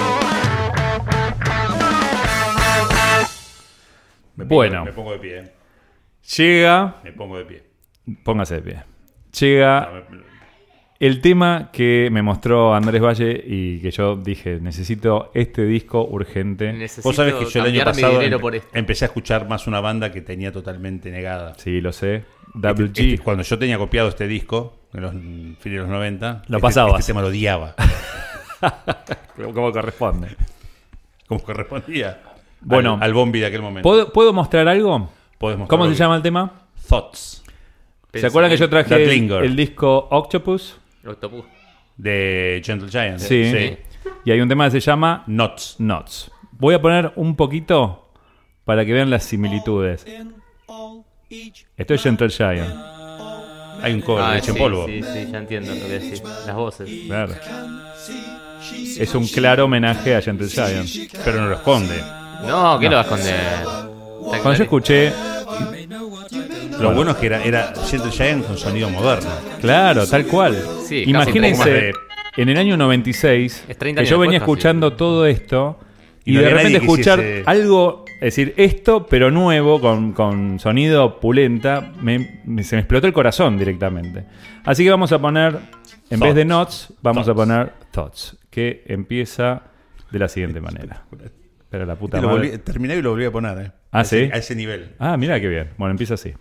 Me pongo- Bueno. Me pongo de pie. eh. Llega. Me pongo de pie. Póngase de pie. Llega No, me- el tema que me mostró Andrés Valle y que yo dije, necesito este disco urgente. Necesito Vos sabés que yo el año cambiar mi pasado dinero em- por esto. empecé a escuchar más una banda que tenía totalmente negada. Sí, lo sé. Double Este- G. este- cuando yo tenía copiado este disco, en los fines de los noventa, Lo este, pasabas. Este tema lo odiaba. Como corresponde. Como correspondía Bueno. al, al Bombi de aquel momento. ¿Puedo, ¿Puedo mostrar algo? Podés mostrar ¿Cómo se algo. llama el tema? Thoughts, ¿Se acuerdan que yo traje That el, Linger. el disco Octopus? Octopus. de Gentle Giant. Sí. Y hay un tema que se llama Knots. Knots. Voy a poner un poquito para que vean las similitudes. Esto es Gentle Giant. Hay un cover de Ah, Leche en sí, polvo. sí, sí, ya entiendo lo que decís. Las voces. Claro. Es un claro homenaje a Gentle Giant. Pero no lo esconde. No, ¿qué lo vas a esconder? Cuando yo escuché, Lo bueno es que era, era Gentle Giant con sonido moderno. claro, tal cual. Sí, casi Imagínense, treinta. en el año noventa y seis, Es treinta que años yo venía después, casi. escuchando todo esto y, Y no de había repente nadie que escuchar hiciese- algo, es decir, esto pero nuevo, con, con sonido pulenta, me- me- se me explotó el corazón directamente. Así que vamos a poner, en vez de Thoughts. Knots, vamos Thoughts. a poner Thoughts, que empieza de la siguiente manera. Pero la puta Y lo madre. volví- terminé y lo volví a poner. Eh. Ah, a ese- ¿sí? A ese nivel. Ah, mira qué bien. Bueno, empieza así.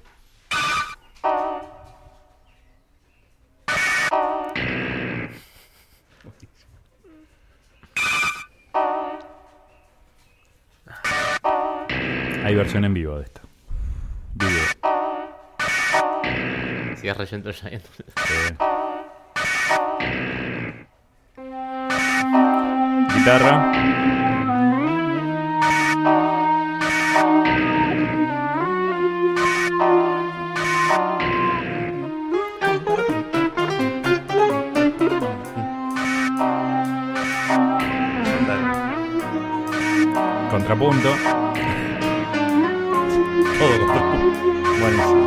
Hay versión en vivo de esto. Video. Si es Regent Giant. Guitarra. Contrapunto. Todo. Buenísimo.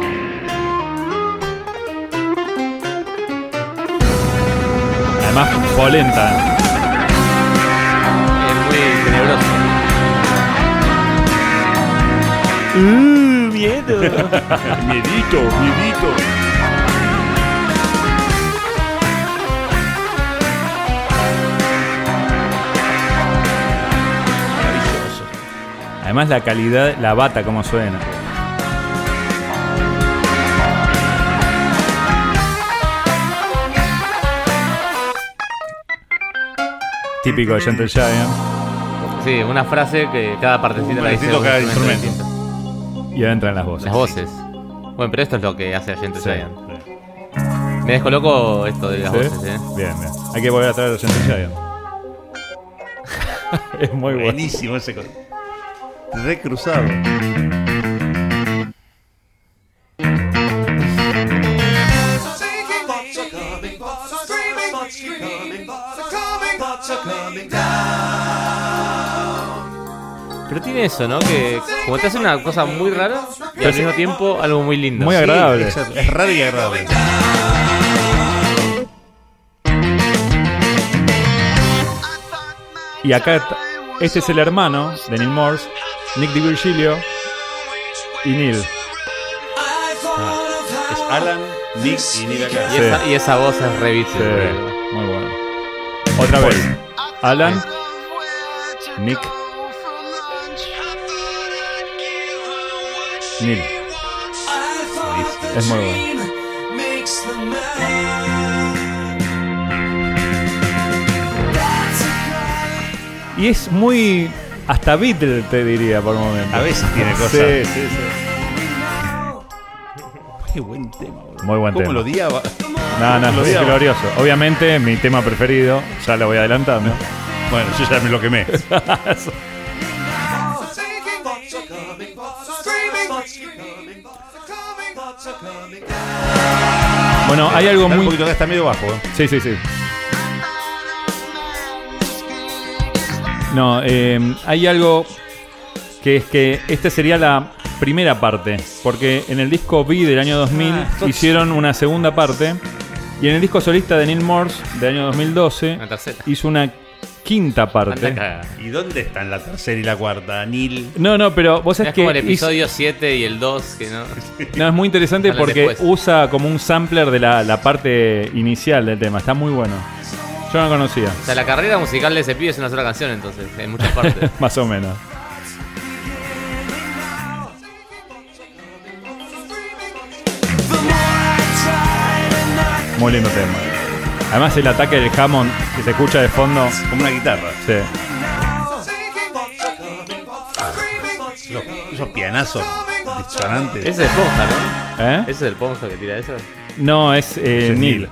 Además, polenta. Es muy tenebroso. ¡Uh, miedo! miedito, miedito. Maravilloso. Además, la calidad, la bata, como suena. Típico de Gentle Giant. Sí, una frase que cada partecita la dice partecito un cada instrumento instrumento. distinto. Y ahora entran las voces. Las voces. Bueno, pero esto es lo que hace a Gentle Sí. Giant. Me descolocó esto de las ¿Sí? voces, eh. Bien, bien. Hay que volver a traer a Gentle Giant. es muy bueno. Buenísimo ese co- recruzado. Pero tiene tiene eso, ¿no? Que como te hace una cosa muy rara y al mismo tiempo algo muy lindo. Muy agradable. Sí, es, es raro y agradable. Y acá, está- este es el hermano de Neil Morse, Nick DiVirgilio y Neil. Es Alan, Nick y Neil acá. Y, esa, y esa voz es re Beatles, Sí, boludo. muy bueno. Otra vez. Alan, Nick, Neil. Es muy bueno. Y es muy... hasta Beatle te diría por momentos. A veces tiene cosas. Sí, sí, sí. Qué buen tema, boludo. Muy buen ¿Cómo tema. lo odiaba? No, no, Lo es odiaba. glorioso. Obviamente mi tema preferido, ya lo voy adelantando. Bueno, yo ya me lo quemé. Bueno, hay algo Está un muy... poquito acá, está medio bajo. ¿eh? Sí, sí, sí. No, eh, hay algo que es que esta sería la primera parte, porque en el disco B del año dos mil Ah, esto- hicieron una segunda parte, y en el disco solista de Neil Morse del año dos mil doce Una tercera. hizo una quinta Anda parte. cagada. ¿Y dónde están la tercera y la cuarta? Neil. No, no, pero vos sabés Es como que el hizo- episodio siete y el dos, que no... no, es muy interesante Salen porque después. usa como un sampler de la, la parte inicial del tema. Está muy bueno. Yo no lo conocía, O sea, la carrera musical de ese pibe es una sola canción, entonces, en muchas partes. más o menos. Muy lindo tema. Además el ataque del Hammond que se escucha de fondo. Como una guitarra. Sí. Esos, esos pianazos disonantes. Ese es el Ponja, ¿no? ¿Eh? Ese es el Ponja que tira eso. No, es eh, es Neil.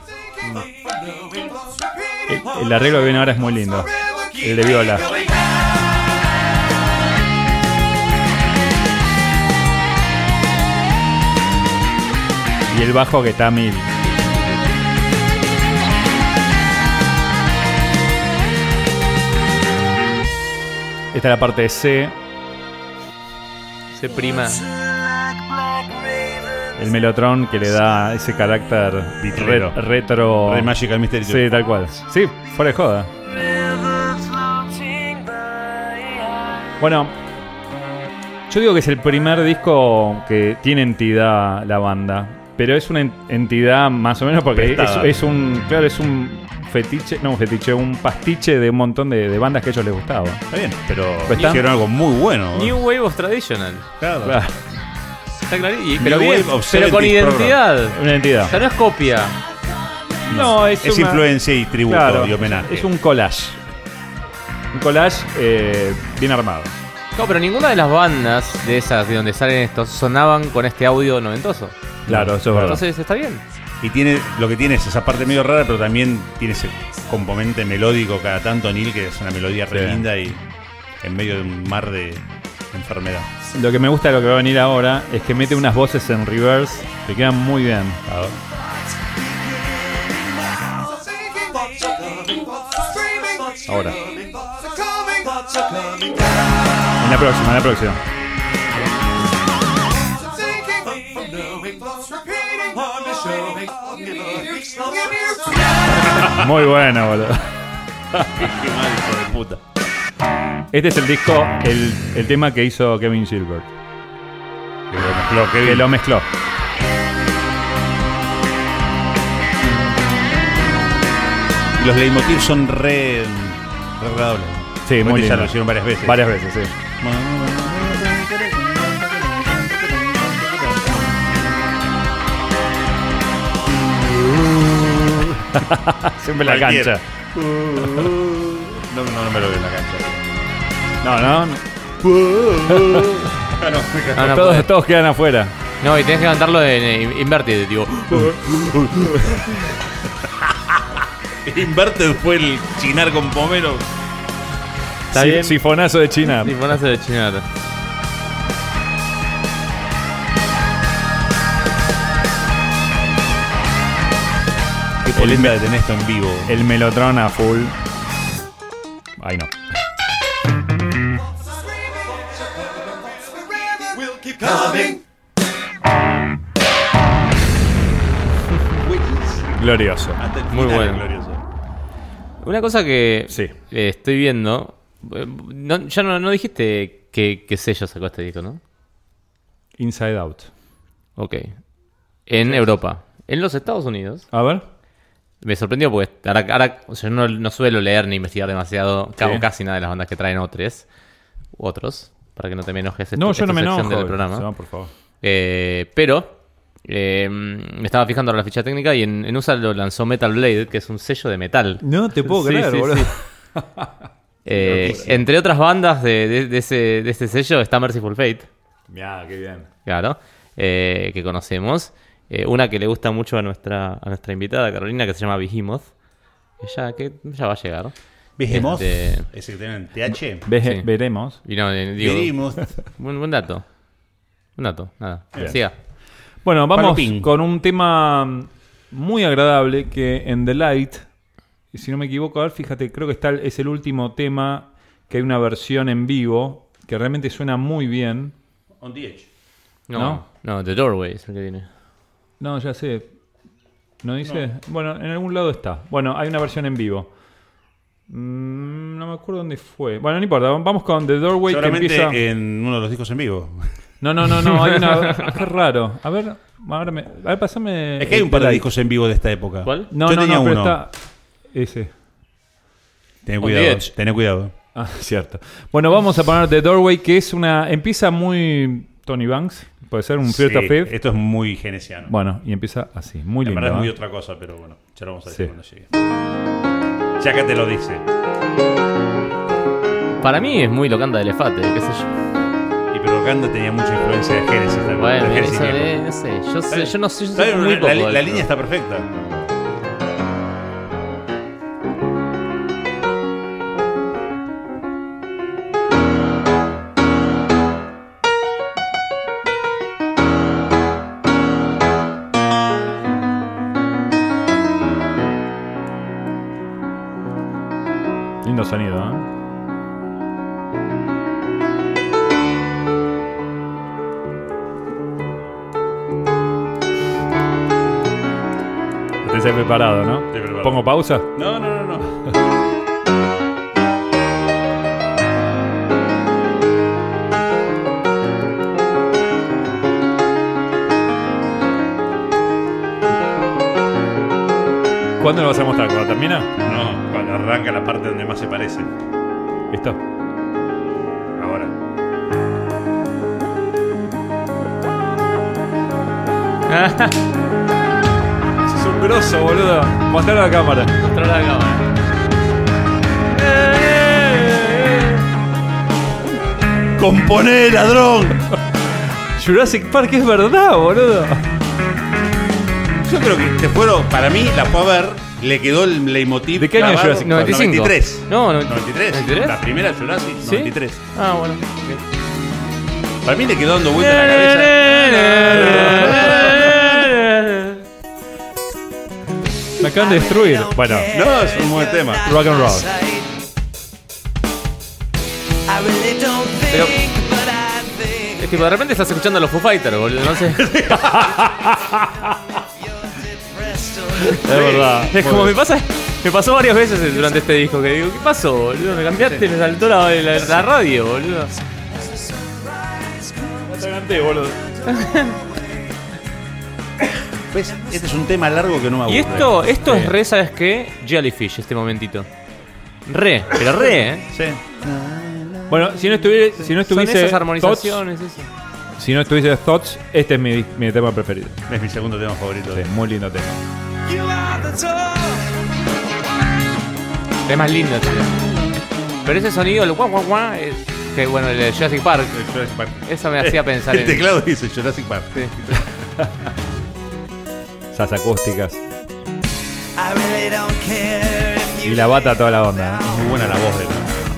El, el arreglo que viene ahora es muy lindo. El de viola. Y el bajo que está a mil. Esta es la parte de C. Se prima. El Mellotron que le da ese carácter Vitrero. re- retro. Re Magical Mystery Tour. Sí, tal cual. Sí, fuera de joda. Bueno, yo digo que es el primer disco que tiene entidad la banda, pero es una en- entidad más o menos porque es, Prestada. es un, claro, es un fetiche, no un fetiche, un pastiche de un montón de, de bandas que a ellos les gustaba. Está bien, pero Pues está- hicieron algo muy bueno. New Wave of Traditional. Claro. Claro, Está claro. Y- New pero bien, Wave of pero con seventies identidad. una O entidad. sea, no es copia. No, es, Es una- influencia y tributo claro, y homenaje. es un collage. Un collage eh, bien armado. No, pero ninguna de las bandas de esas de donde salen estos sonaban con este audio noventoso. Claro, eso es verdad. Entonces está bien. Y tiene lo que tiene es esa parte medio rara, pero también tiene ese componente melódico cada tanto, Neil, que es una melodía re Sí. linda y en medio de un mar de enfermedad. Lo que me gusta de lo que va a venir ahora es que mete unas voces en reverse que quedan muy bien. A ver. Ahora. En la próxima, en la próxima. Muy bueno, boludo. Qué mal, hijo de puta. Este es el disco, el, el tema que hizo Kevin Gilbert. Que lo mezcló, qué Que bien. lo mezcló. Y los leitmotiv son re, re agradables. Sí, muy Bueno, ya lindo. lo hicieron varias veces. Varias veces, sí. Siempre la Cualquier. cancha. No, no, no me lo veo en la cancha. No, no. Ah, no, me No, no, todos, puede. todos quedan afuera. No, y tenés que cantarlo en eh, invertido, tipo. Inverted fue el chinar con pomelo. ¿Está Si- bien? Sifonazo de China. Sifonazo de chinata. Qué polenta de tener esto en vivo. El Mellotron a full. Ay, no. Glorioso. Hasta el Muy final bueno. es glorioso. Una cosa que Sí. eh, estoy viendo. eh, no- ya no, no dijiste qué, qué sello sacó este disco, ¿no? Inside Out. Ok. En Europa. En los Estados Unidos. A ver. Me sorprendió porque ahora, ahora o sea, no, no suelo leer ni investigar demasiado. Sí. O casi nada de las bandas que traen otros. Otros. Para que no te me enojes. No, esta- yo no me esta sección enojo. del programa. No, por favor. Eh, pero eh, me estaba fijando ahora la ficha técnica y en, en U S A lo lanzó Metal Blade, que es un sello de metal. No te puedo Sí, creer, sí, boludo. sí. Eh, entre otras bandas de, de- de ese, de este sello está Merciful Fate, Mirá, qué bien. claro, eh, que conocemos. Eh, una que le gusta mucho a nuestra, a nuestra invitada Carolina, que se llama Behemoth. Que ya, que ya va a llegar. Behemoth, Este- ese que tienen T H. Ve- Sí. Veremos. Y no, eh, digo, Behemoth. buen, buen dato. Buen dato, nada. Bien. Siga. Bueno, vamos Palopín. con un tema muy agradable que en The Light, y si no me equivoco, a ver, fíjate, creo que está, es el último tema que hay una versión en vivo que realmente suena muy bien. On the Edge. No, ¿No? no, The Doorway es el que viene. No, ya sé. ¿No dice? Bueno, en algún lado está. Bueno, hay una versión en vivo. Mm, no me acuerdo dónde fue. Bueno, no importa. Vamos con The Doorway que Seguramente empieza... en uno de los discos en vivo. No, no, no, no. Hay una... Qué raro. A ver, ahora me... A ver, pasame... Es que hay un The par de Light. discos en vivo de esta época. ¿Cuál? No, Yo no, tenía no, pero uno. está... Ese. Tené On cuidado. the Edge. Tené cuidado. Ah, cierto. Bueno, vamos a poner The Doorway, que es una... Empieza muy... Tony Banks. Puede ser un Fear Sí, of Faith. esto es muy genesiano. Bueno, y empieza así. Muy La lindo. verdad es muy ¿eh? otra cosa, pero bueno, ya lo vamos a decir Sí. cuando llegue. Ya que te lo dice. Para mí es muy locanda de Elefante, qué sé yo. Y pero Ganda tenía mucha influencia de Genesis también. Bueno, de Genesis eso, viejo. eh, no sé, yo, sé, yo no sé, yo Está sé bien, muy la, poco. la- de la esto. línea está perfecta. Lindo sonido, ¿eh? Estés preparado, ¿no? Estoy preparado. ¿Pongo pausa? No, no, no, no. ¿Cuándo lo vas a mostrar? ¿Cuando termina? No, cuando arranca la parte donde más se parece. ¿Listo? Ahora. Es un grosso, boludo. Mostrar a la cámara. Mostrar la cámara. ¡Componé, ladrón! Jurassic Park es verdad, boludo. Yo creo que te fueron, para mí, la fue a ver, le quedó el leitmotiv. ¿De qué año es clavado. Jurassic Park? noventa y cinco. noventa y tres. No, noventa- noventa y tres. ¿noventa y tres? La primera Jurassic, ¿Sí? noventa y tres. Ah, bueno. Para mí le quedó dando vuelta en la cabeza. Me acaban de destruir. Bueno, No, es un buen tema. rock and roll. Pero es tipo, de repente estás escuchando a los Foo Fighters, boludo, no sé. Es verdad. Es como me pasa, me pasó varias veces durante este disco que digo, ¿qué pasó, boludo? Me cambiaste, me saltó la, la, la radio, boludo. Te adelanté, boludo. ¿Ves? Este es un tema largo que no me aburre. Y esto, esto Sí. es re, ¿sabes qué? Jellyfish, este momentito. Re, pero re, ¿eh? Sí. Bueno, si no estuviese, si no Son estuviese esas Thoughts, armonizaciones, eso. si no estuviese Thoughts, este es mi, mi tema preferido. Es mi segundo tema favorito. Sí, muy lindo tema. Es más lindo, tío. Pero ese sonido, el guau guau guau, es- que bueno, el de Jurassic Park, El Jurassic Park. eso me hacía pensar El en... teclado dice Jurassic Park. Sí. Esas acústicas. Y la bata toda la onda. ¿eh? Muy buena la voz de él. Sí.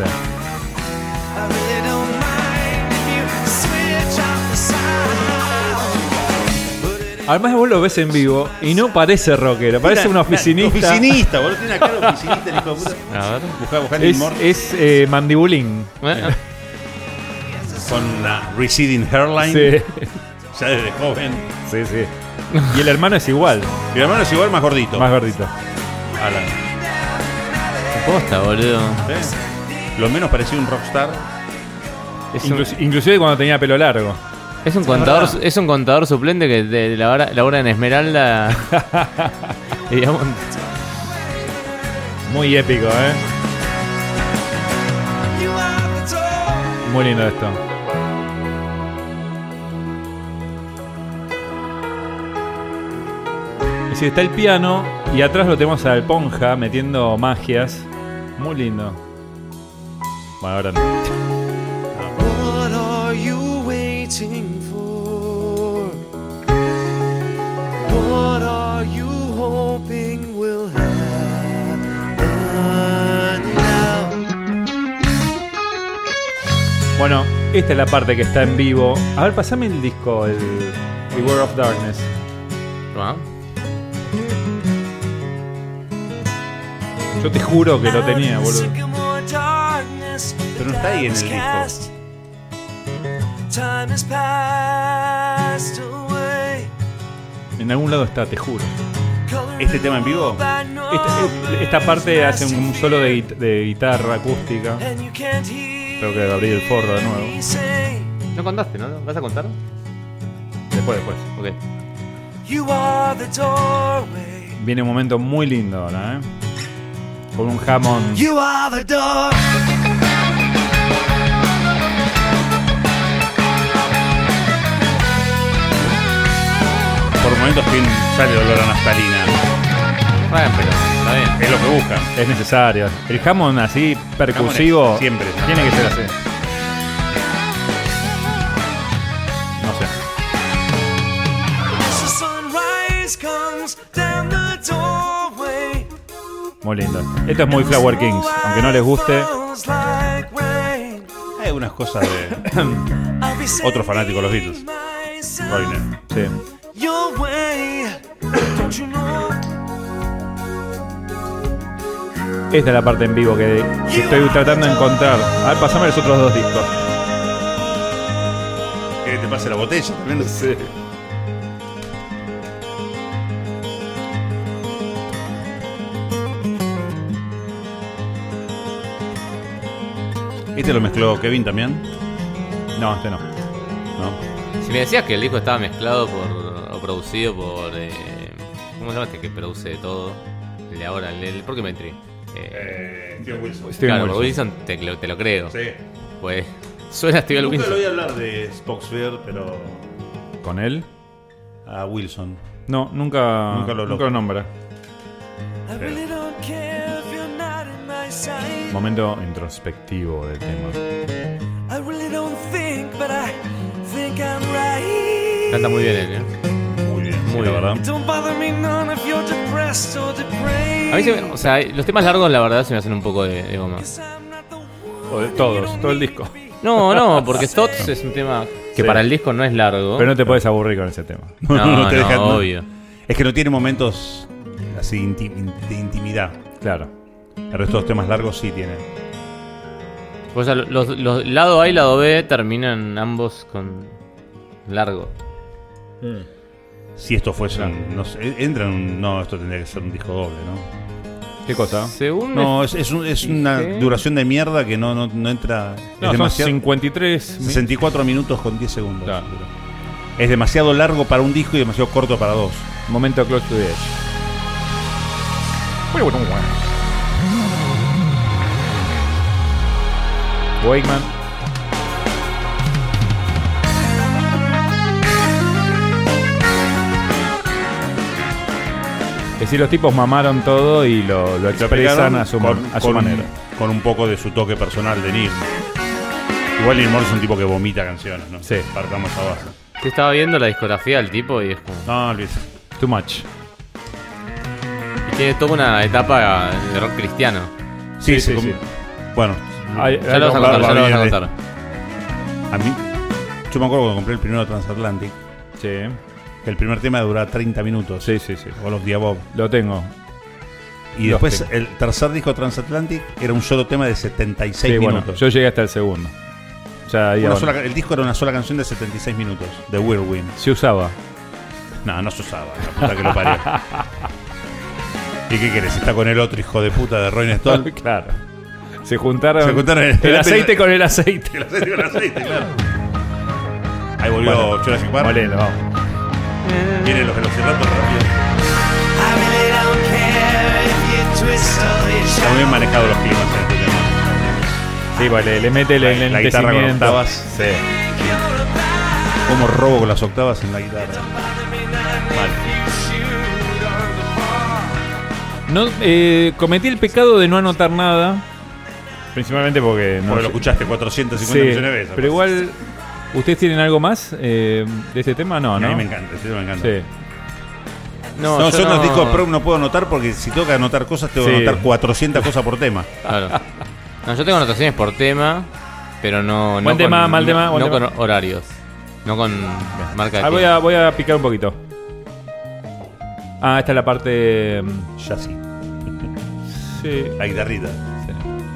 Además vos lo ves en vivo y no parece rockero, parece un oficinista. Oficinista, boludo. Tiene una cara de oficinista, el hijo de puta. A ver. Buscá, buscá en Es, Mort. es eh, mandibulín. Bueno, con la receding hairline. Sí, Ya desde joven. sí, sí. Y el hermano es igual, Mi hermano es igual, más gordito. más gordito. Alan. Posta, boludo. ¿Sí? Lo menos parecía un rockstar. Es un, Inclusi- inclusive cuando tenía pelo largo. es un contador, verdad. es un contador suplente que de, de la hora, la hora en Esmeralda. digamos, Muy épico, ¿eh? Muy lindo esto. Y si está el piano y atrás lo tenemos al Ponja metiendo magias. Muy lindo. Bueno, ahora no. What are you waiting for? What are you hoping will happen now? Bueno, esta es la parte que está en vivo. A ver, pasame el disco, el Beware of Darkness. ¿no? Yo te juro que lo tenía, boludo. Pero no está ahí en el disco. Time has passed away. En algún lado está, te juro. ¿Este tema en vivo? Esta, esta parte hace un solo de, guit- de guitarra acústica. Tengo que abrir el forro de nuevo. No contaste, ¿no? ¿Vas a contar? Después, después. Ok. You are the doorway. Viene un momento muy lindo ahora, ¿eh? Con un Hammond. You are the door. Por momentos tiene- sale el olor a naftalina. Bueno, pero está bien. Es lo que buscan. Es necesario. El Hammond así, percusivo. Hammond es siempre, ¿no? Tiene que ser así. No sé. As the sunrise comes down the doorway. Muy lindo. Esto es muy Flower Kings. Aunque no les guste. Falls like rain. Hay algunas cosas de I'll be otro fanático de los Beatles. myself Roiner. Sí. your way. Don't you know? Esta es la parte en vivo que, que estoy tratando de encontrar. A ver, pasame los otros dos discos. ¿Que te pase la botella también? Sí. ¿Este lo mezcló Kevin también? No, este no. ¿No? Si me decías que el disco estaba mezclado por o producido por eh, ¿cómo se llama este que produce de todo? El de ahora, el, el Porcumentary. Eh, Eh, Steve Wilson. Steven claro, por Wilson. Wilson te, lo- te lo creo. Sí. Pues suena a Steven Nunca Wilson. lo oí hablar de Spokesville, pero ¿Con él? a Wilson. No, nunca, Nunca lo- nunca lo nombra. I really don't care if you're not in my sight. Momento introspectivo del tema. I really don't think, but I think I'm right. Canta muy bien él, ¿eh? Muy bien, sí, Muy la bien. verdad. Don't bother me none if you're depressed or depraved. A mí se me- o sea, los temas largos la verdad se me hacen un poco de, de goma. 'Cause I'm not the one O de todos, todo el disco. No, no, porque Stotts es un tema que Sí. para el disco no es largo. Pero no te puedes aburrir con ese tema. no, no, te dejan- no. obvio. Es que no tiene momentos así inti- in- de intimidad. Claro. El resto de los temas largos sí tienen. O sea, los, los lado A y lado B terminan ambos con largo. Si esto fuese Claro. un, no sé, entra en un, no, esto tendría que ser un disco doble, ¿no? ¿Qué cosa? Según No, es, es, un- es una ¿Qué? duración de mierda que no, no, no entra. No, es son demasiado. cincuenta y tres. mi- sesenta y cuatro minutos con diez segundos. Claro. Es demasiado largo para un disco y demasiado corto para dos. Momento close to the edge. Wakeman. Es decir, los tipos mamaron todo y lo, lo expresan a su, con, a su con- manera. con un poco de su toque personal de Neil. Igual Neil Morrison es un tipo que vomita canciones, ¿no? Sí. Partamos a base. yo estaba viendo la discografía del tipo y es como. No, olvídese. Too much. Y tiene toda una etapa de rock cristiano. Sí, sí, com- sí. Bueno, Ay, Ya ay, lo vas a no, contar, va- ya lo vas a va- contar. a mí, yo me acuerdo cuando compré el primero Transatlantic, Sí, que el primer tema duraba treinta minutos. sí, sí, sí. O los Diabov. Lo tengo. Y Los después tengo. el tercer disco Transatlantic era un solo tema de setenta y seis Sí, bueno, minutos. yo llegué hasta el segundo. O sea, ahí Una ahora. sola, el disco era una sola canción de setenta y seis minutos, de Whirlwind. Se usaba. No, no se usaba, la puta que lo parió. ¿Y qué querés? Está con el otro hijo de puta de Rolling Stone. Claro. Se juntaron, Se juntaron el- el aceite con el aceite. El aceite con el aceite, claro. Ahí volvió Bueno, Jurassic Park. Moleno, vamos. Vienen los velociraptors rápido. I really don't care if you twist all your Está muy bien manejado los climas en este tema. Sí, vale, le mete el La- la guitarra con enlentecimiento. octavas. Sí. Cómo robo con las octavas en la guitarra. Vale. No, eh, cometí el pecado de no anotar nada. Principalmente porque no Porque lo sé- escuchaste cuatrocientas cincuenta Sí, millones de veces. pero igual, ¿ustedes tienen algo más eh, de este tema? No, A ¿no? mí me encanta, este tema me encanta. Sí. No, No, yo yo en no... los discos pro no puedo anotar porque si tengo que anotar cosas, tengo que Sí. anotar cuatrocientas cosas por tema. Claro. No, yo tengo anotaciones por tema, pero no, no Buen con, tema, mal no- tema, buen no tema. con horarios. No con marca de Ah, voy, tiempo. a, voy a picar un poquito. Ah, esta es la parte... mm, Ya sí. Sí. La guitarrita. Sí.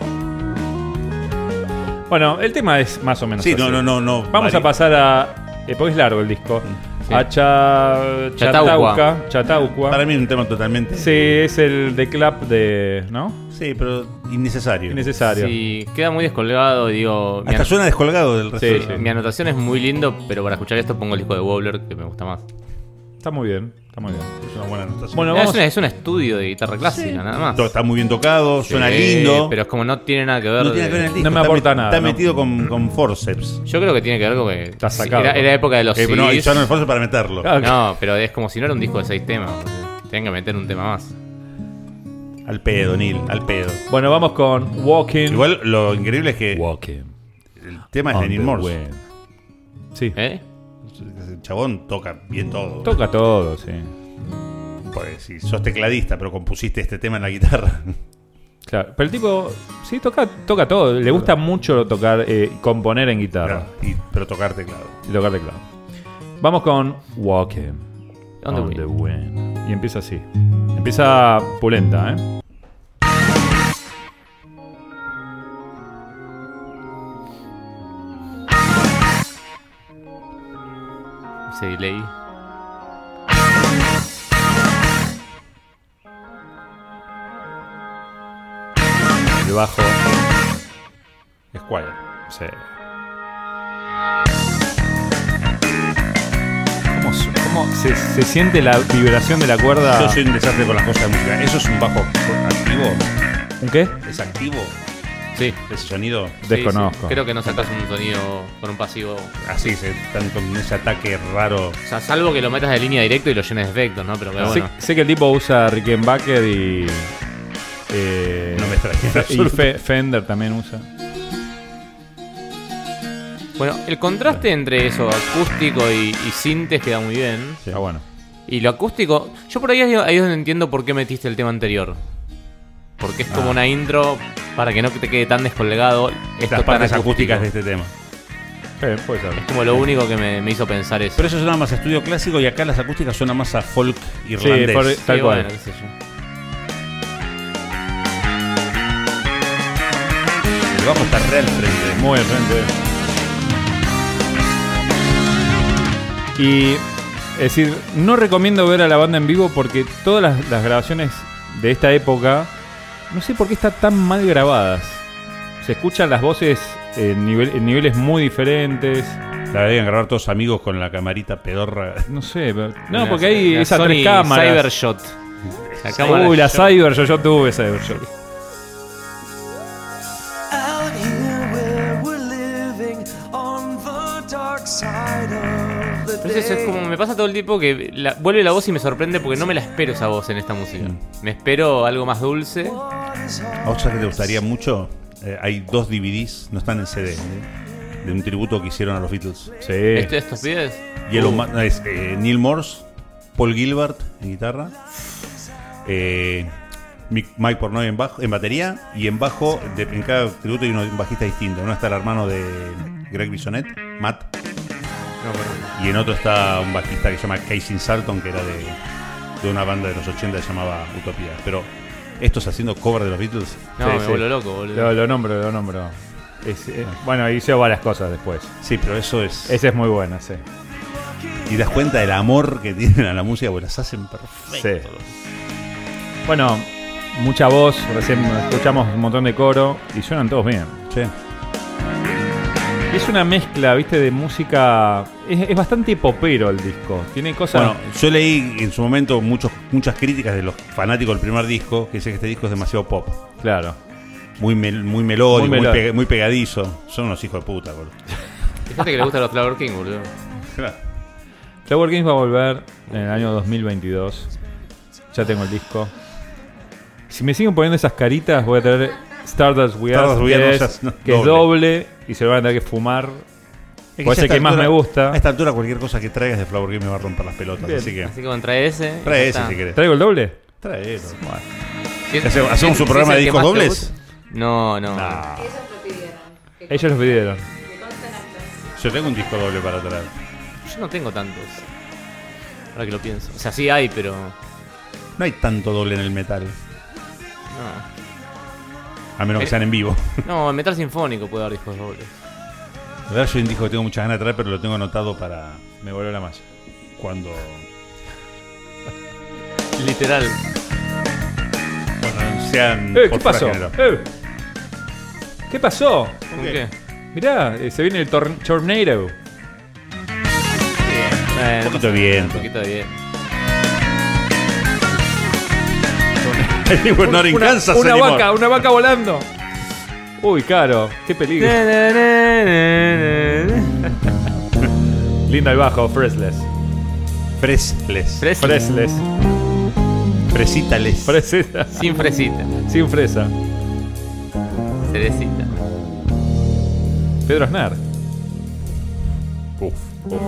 Bueno, el tema es más o menos Sí, así. no, no, no, no. Vamos varía. a pasar a... eh, porque es largo el disco. Sí. A Cha... Chautauqua. Chatauqua. Chatauqua. Para mí es un tema totalmente. Sí, es el de clap de... ¿no? Sí, pero innecesario. Innecesario. Sí, queda muy descolgado. Digo, mi, Hasta an- suena descolgado del resto. Sí, de- sí. mi anotación es muy lindo, pero para escuchar esto pongo el disco de Wobbler, que me gusta más. Está muy bien. Está muy bien. Es una buena anotación. Bueno, es, vamos... una- es un estudio de guitarra clásica, nada más. To- Está muy bien tocado, suena Sí, lindo. Pero es como no tiene nada que ver. no tiene que ver de- en el disco. No me está aporta met- nada, Está ¿no? metido con, con forceps. Yo creo que tiene que ver con que Está sacado. era, era época de los Eh, C Ds. no, usaron el forceps para meterlo. Ah, No, pero es como si no era un disco de seis temas. Tienen que meter un tema más. Al pedo, Neil, al pedo. Bueno, vamos con Walking. Igual lo increíble es que Walking. el tema es de on Neil the Morse. wind. Sí. ¿Eh? El chabón toca bien todo. Toca todo, sí. Porque si sos tecladista, pero compusiste este tema en la guitarra. Claro. Pero el tipo, sí, toca, toca todo. Le gusta mucho tocar, eh, componer en guitarra. y, pero tocar teclado. Y tocar teclado. Vamos con Walking On the on Wind. the wind. Y empieza así. Empieza pulenta, ¿eh? Ese delay. El bajo. Squire. Sí. ¿Cómo, su- cómo se, se siente la vibración de la cuerda? Yo soy un desastre con las cosas de música. ¿Eso es un bajo activo? ¿Un qué? ¿Es activo Sí. ese sonido? Sí, Desconozco. sí. Creo que no sacas un sonido con un pasivo. Así, se, están con ese ataque raro. O sea, salvo que lo metas de línea directo y lo llenes de efectos, ¿no? Pero que Sé, bueno. sé que el tipo usa Rickenbacker y. Eh, No me extraña en y absoluto. Fe- Fender también usa. Bueno, el contraste entre eso, acústico y, y sintes queda muy bien. Está bueno. Y lo acústico, yo por ahí, ahí es donde entiendo por qué metiste el tema anterior. Porque es como Ah. una intro para que no te quede tan descolgado esto Las tan partes acústico. acústicas de este tema. Sí, puede ser. Es como lo único que me, me hizo pensar eso. Pero eso suena más a estudio clásico y acá las acústicas suenan más a folk irlandés. por- Sí, tal cual. bueno, qué sé yo. El bajo está real frente. Muy al frente. Y. Es decir, no recomiendo ver a la banda en vivo porque todas las, las grabaciones de esta época. No sé por qué están tan mal grabadas. Se escuchan las voces en, nivel, en niveles muy diferentes. La deben grabar todos amigos con la camarita pedorra. No sé, pero- no, Una- porque hay una esas Sony tres cámaras. Cybershot. La cámara Uy, la shot. Cyber, yo, yo tuve Cybershot. Out here where we're living on the dark side of the Pero eso es day. como me pasa todo el tiempo que la- vuelve la voz y me sorprende porque no me la espero esa voz en esta música. Me espero algo más dulce. ¿A vos sabés que te gustaría mucho? Eh, hay dos D V Ds, no están en C D, ¿eh? de un tributo que hicieron a los Beatles. Sí. Este- estos pibes. Yellow Uh, Ma- no, es, eh, Neil Morse, Paul Gilbert en guitarra, eh, Mick- Mike Portnoy en, bajo, en batería y en bajo, de- en cada tributo hay un bajista distinto. Uno está el hermano de Greg Bisonet, Matt, no, bueno. y en otro está un bajista que se llama Casey Salton, que era de, de una banda de los ochenta que se llamaba Utopía. Pero estos haciendo cover de los Beatles, No, Sí, me sí. vuelvo loco, boludo. Lo, lo nombro, lo nombro. Es, eh, bueno, hizo varias cosas después. Sí, pero eso es... Ese es muy bueno, sí. Y das cuenta del amor que tienen a la música, porque las hacen perfecto. Sí. Bueno, mucha voz, recién escuchamos un montón de coro y suenan todos bien. Sí. Es una mezcla, viste, de música. Es, es bastante popero el disco. Tiene cosas. Bueno, yo leí en su momento muchos, muchas críticas de los fanáticos del primer disco que dicen que este disco es demasiado pop. Claro. Muy, mel, muy melódico, Muy muy, melódico. pe- muy pegadizo. Son unos hijos de puta, boludo. Fíjate que le gustan los Flower King, boludo. Flower Kings va a volver en el año dos mil veintidós. Ya tengo el disco. Si me siguen poniendo esas caritas, voy a traer Stardust We Are, Stardust We que, Are, es, no seas- no, que es doble. doble y se lo van a tener que fumar. Es Puede ya a ser esta que más altura- me gusta. A esta altura cualquier cosa que traigas de Flower King me va a romper las pelotas. Bien. Así que Así que bueno, trae ese. trae ya ese está. si querés. ¿Traigo el doble? Traelo. Si es- ¿Hacemos- si hacemos es- un si programa es de el que discos más te dobles? gusta- No, no. Nah. Ellos lo pidieron. Que Ellos los pidieron. que consten actas. Yo tengo un disco doble para traer. Yo no tengo tantos. Ahora que lo pienso. O sea, sí hay, pero. No hay tanto doble en el metal. No. A menos que sean en vivo. No, en metal sinfónico puede haber discos dobles. La verdad, yo hay un disco que tengo muchas ganas de traer, pero lo tengo anotado para Me voló la malla. cuando. Literal. Bueno, sean. Eh, ¿Qué por pasó? fuera género. Eh. ¿Qué pasó? ¿Con qué? qué? Mirá, eh, se viene el tor- tornado. Bueno, Un poquito de viento. Un poquito de bien. We're not in Una, Kansas una anymore. vaca, una vaca volando. Uy, caro, qué peligro. Linda el bajo, Fresless. Fresles. Fresa. Fresless. Fresitales. Fresita. Sin fresita. Sin fresa. Cerecita. Pedro Aznar. Uf, uf.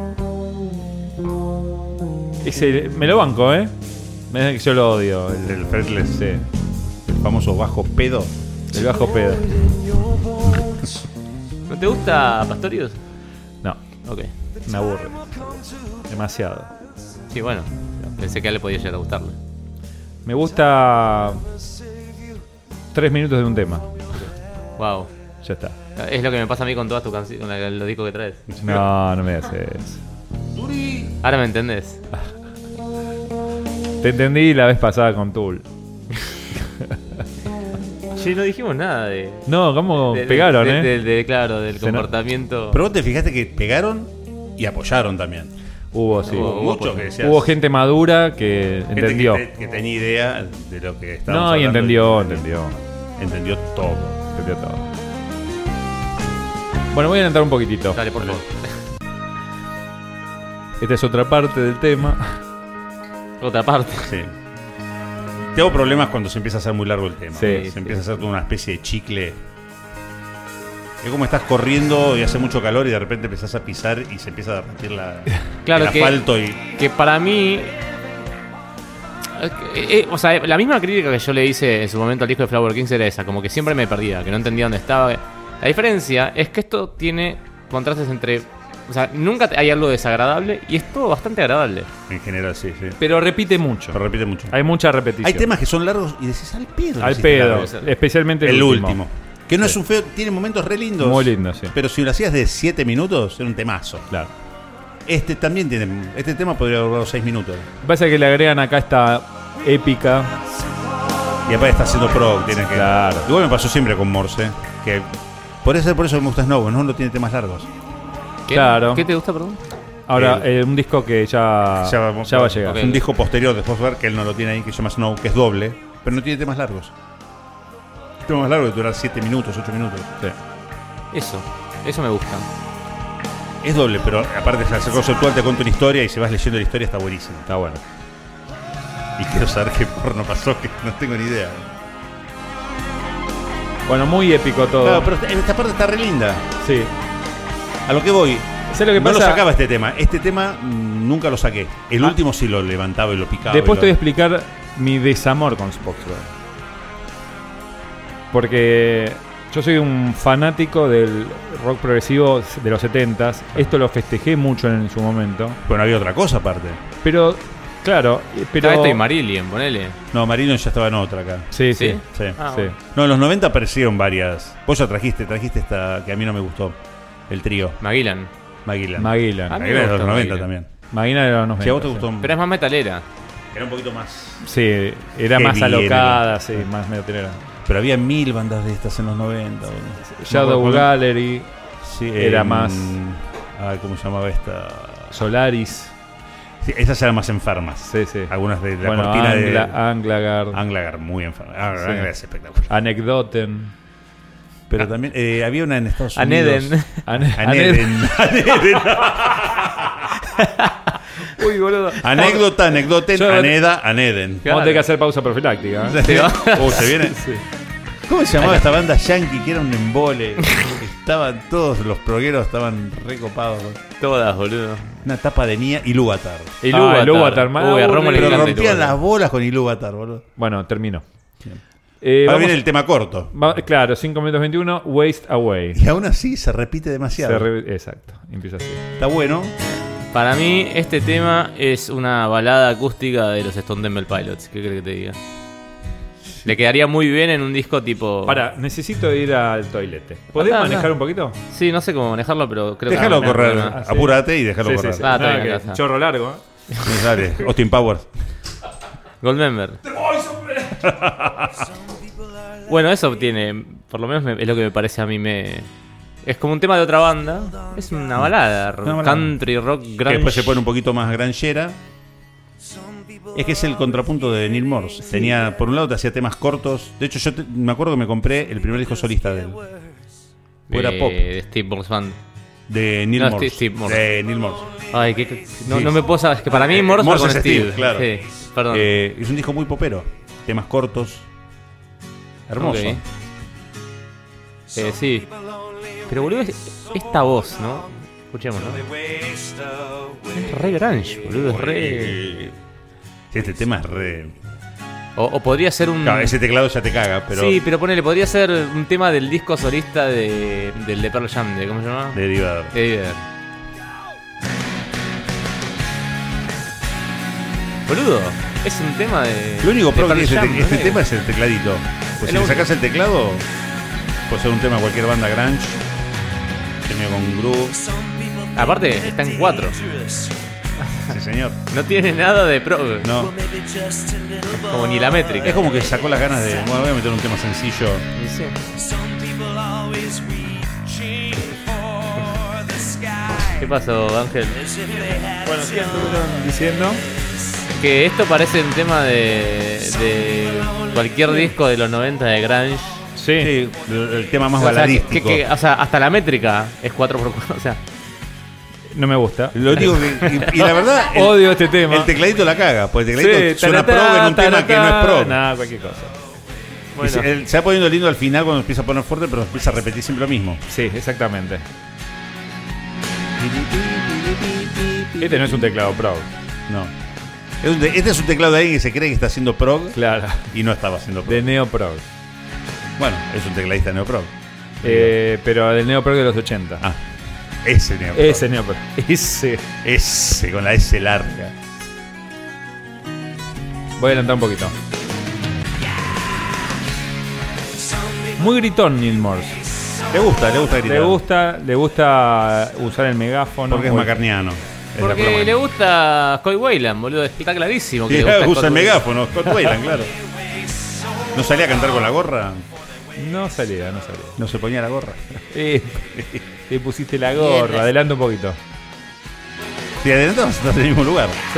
Ese, me lo banco, ¿eh? Me da que yo lo odio. El, El Fresles. sí, El famoso bajo pedo. el bajo Pedro. ¿No te gusta Pastorius? No, Ok. me aburre. Demasiado. Sí, bueno. Pensé que a él le podía llegar a gustarle. Me gusta tres minutos de un tema. Wow. Ya está. Es lo que me pasa a mí con todas tus canciones, con la- los discos que traes. No, no me haces. Ahora me entendés. Te entendí la vez pasada con Tool. Sí, no dijimos nada de. No, ¿cómo de- pegaron, de- eh? de- de- claro, del Se no- comportamiento. Pero vos te fijaste que pegaron y apoyaron también. Hubo, sí. Hubo, Mucho pues, que decías. Hubo gente madura que Gente entendió. Que, te- que tenía idea de lo que estábamos No, y hablando entendió, y- entendió. Entendió todo. Entendió todo. Bueno, voy a adelantar un poquitito. Dale, por favor. Esta es otra parte del tema. Otra parte. Sí. Tengo problemas cuando se empieza a hacer muy largo el tema. Sí, se sí. empieza a hacer toda una especie de chicle. Es como estás corriendo y hace mucho calor y de repente empezás a pisar y se empieza a derretir la, Claro el que- asfalto y Que para mí. eh, eh, o sea, la misma crítica que yo le hice en su momento al disco de Flower Kings era esa, como que siempre me perdía, que no entendía dónde estaba. La diferencia es que esto tiene contrastes entre. O sea, nunca hay algo desagradable y es todo bastante agradable. en general sí, sí. Pero repite mucho. Lo repite mucho. Hay mucha repetición. Hay temas que son largos y decís al pedo. Al hiciste pedo. largo". Especialmente el, El último. último. Que no es un feo, tiene momentos re lindos. Muy lindo, sí. Pero si lo hacías de siete minutos, era un temazo. Claro. Este también tiene. Este tema podría haber durado seis minutos. Pasa que le agregan acá esta épica. Y aparte está haciendo prog, tiene que. Claro. Igual me pasó siempre con Morse. Que por eso, por eso me gusta Snow, no lo tiene temas largos. ¿Qué? Claro. ¿Qué te gusta, perdón? Ahora, El- eh, un disco que ya, Ya, vamos ya va a llegar. Ok. Un disco posterior de Fosbar que él no lo tiene ahí, que se llama Snow, que es doble, pero no tiene temas largos. Temas más largos de durar siete minutos, ocho minutos. Sí. Eso. Eso me gusta. Es doble, pero aparte de ser conceptual, te cuenta una historia y si vas leyendo la historia está buenísimo. Está bueno. Y quiero saber qué porno pasó, que no tengo ni idea. Bueno, muy épico todo. Claro, pero esta- esta parte está re linda. Sí. A lo que voy. ¿Sabes lo que no pasa? lo sacaba este tema. Este tema mm, nunca lo saqué. El Ah. último sí lo levantaba y lo picaba. Después y te voy a lo- explicar mi desamor con Spoxburg. Porque yo soy un fanático del rock progresivo de los setentas. Esto lo festejé mucho en su momento. Bueno, había otra cosa aparte. Pero Claro, pero... Pero esto y Marillion, ponele. No, Marino ya estaba en otra acá. Sí, sí. ¿Sí? Sí. Ah, sí. bueno. No, en los noventa aparecieron varias. Vos ya trajiste, trajiste esta que a mí no me gustó. El trío. Magellan. Magellan. Magellan. A mí me Magellan es de los gustó noventa Magellan. también. Magellan era de los noventa. Si a vos te sí. gustó. Pero es más metalera. Era un poquito más. Sí, era Qué más bien, alocada, era. sí, más metalera. Pero había mil bandas de estas en los noventa. boludo. Shadow No, Gallery, sí, era em, más- Ah, ¿cómo se llamaba esta? Solaris. Sí, esas eran más enfermas. Sí, sí. Algunas de la Bueno, cortina Angla- de. Anglagar, Anglagar, muy enferma. Ah, Sí. Anglagar es espectacular. Anecdoten. Pero también eh, había una en Estados Aneden. Unidos. Ane- Aneden. Aneden. Uy, boludo. Anécdota, anecdoten, Yo- aneda, aneden. Vamos a tener que hacer pausa profiláctica. ¿eh? Sí, ¿no? Uh, se viene. Sí. ¿Cómo se llamaba esta banda yankee que era un embole? Estaban todos los progueros, estaban recopados. Todas, boludo. Una tapa de Nia y Ilúvatar. Y Ah, Ilúvatar, man. Uy, a Romo le Pero encanta rompían Ilúvatar. las bolas con Ilúvatar, boludo. Bueno, termino. Eh, Ahora vamos- viene el tema corto. va- claro, cinco minutos veintiuno, Waste Away. Y aún así se repite demasiado. Se re- Exacto, empieza así. Está bueno. Para mí, este tema es una balada acústica de los Stone Temple Pilots. ¿Qué crees que te diga? Le quedaría muy bien en un disco tipo. Para, necesito ir al toilete. ¿Podés Andá, manejar andá. un poquito? Sí, no sé cómo manejarlo, pero creo Déjalo que. correr. Ah, sí. Apúrate y déjalo Sí, correr. sí, sí. Ah, está Nada, bien, que- ya está. chorro largo, ¿eh? Sí, dale. Austin Powers. Goldmember. Bueno, eso tiene. Por lo menos me- es lo que me parece a mí. me Es como un tema de otra banda. Es una balada. Una balada. Country, rock, Que grunge. después se pone un poquito más granchera. Es que es el contrapunto de Neil Morse. Tenía, por un lado te hacía temas cortos. De hecho, yo te- me acuerdo que me compré el primer disco solista de él. de, Era pop. de Steve Morse Band. De Neil No, Morse. Steve- Steve Morse. De Neil Morse. Ay, que, que- no, Sí. no me puedo saber. Es que para mí Eh, Morse, Morse va con es Steve. Steve, claro. Sí, perdón. Eh, es un disco muy popero. Temas cortos. Hermoso. Ok. Eh, sí. Pero boludo, es- esta voz, ¿no? Escuchemos, ¿no? Es re grunge, boludo. Es re. Sí, este tema es re. O, o podría ser un. Claro, ese teclado ya te caga, pero. Sí, pero ponele, podría ser un tema del disco solista de, del de Pearl Jam, de, ¿cómo se llama? De Divador. De Eddie Vedder. Boludo, es un tema de. Lo único de pro que Pearl tiene este, Jam, te- este ¿no? tema es el tecladito. Pues Es si lo le único. sacas el teclado, puede ser un tema de cualquier banda grunge. Tiene con groove. Aparte, está en cuatro. Sí, señor. No tiene nada de pro. No. Como ni la métrica. Es como que sacó las ganas de. Bueno, voy a meter un tema sencillo. Sí. ¿Qué pasó, Ángel? Bueno, ¿qué estuvieron diciendo? Que esto parece un tema de, de cualquier disco de los noventa de grunge. Sí. Sí, el, el tema más O sea, que- baladístico. que- o sea, hasta la métrica es cuatro por cuatro. O sea, No me gusta. Lo único que. Y, y la verdad. el- Odio este tema. El tecladito la caga. Porque el tecladito Sí, suena taratá, pro en un tema que no es pro. Nada, cualquier cosa. Y bueno. se, el- se va poniendo lindo al final cuando empieza a poner fuerte, pero empieza a repetir siempre lo mismo. Sí, exactamente. Este no es un teclado pro. No. Es un te- Este es un teclado de alguien que se cree que está haciendo prog Claro. y no estaba haciendo prog. De Neo Pro. Bueno, es un tecladista neoprog. Eh, pero del Neo Pro de los ochenta. Ah, ese neoprog. Ese Neo Pro. Ese. Ese, con la S larga. Voy a adelantar un poquito. Muy gritón Neil Morse. Le gusta, le gusta gritar. Le gusta, le gusta usar el megáfono. Porque es O- macarniano. Es la porque forma. le gusta Scott Weiland, boludo. Está clarísimo que Sí, le gusta usa Scott el Weiland. megáfono, Scott Weiland, claro. ¿No salía a cantar con la gorra? No salía, no salía. No se ponía la gorra. Eh, te pusiste la gorra, adelanta un poquito. Si adelantamos, estás en el mismo lugar. Sí.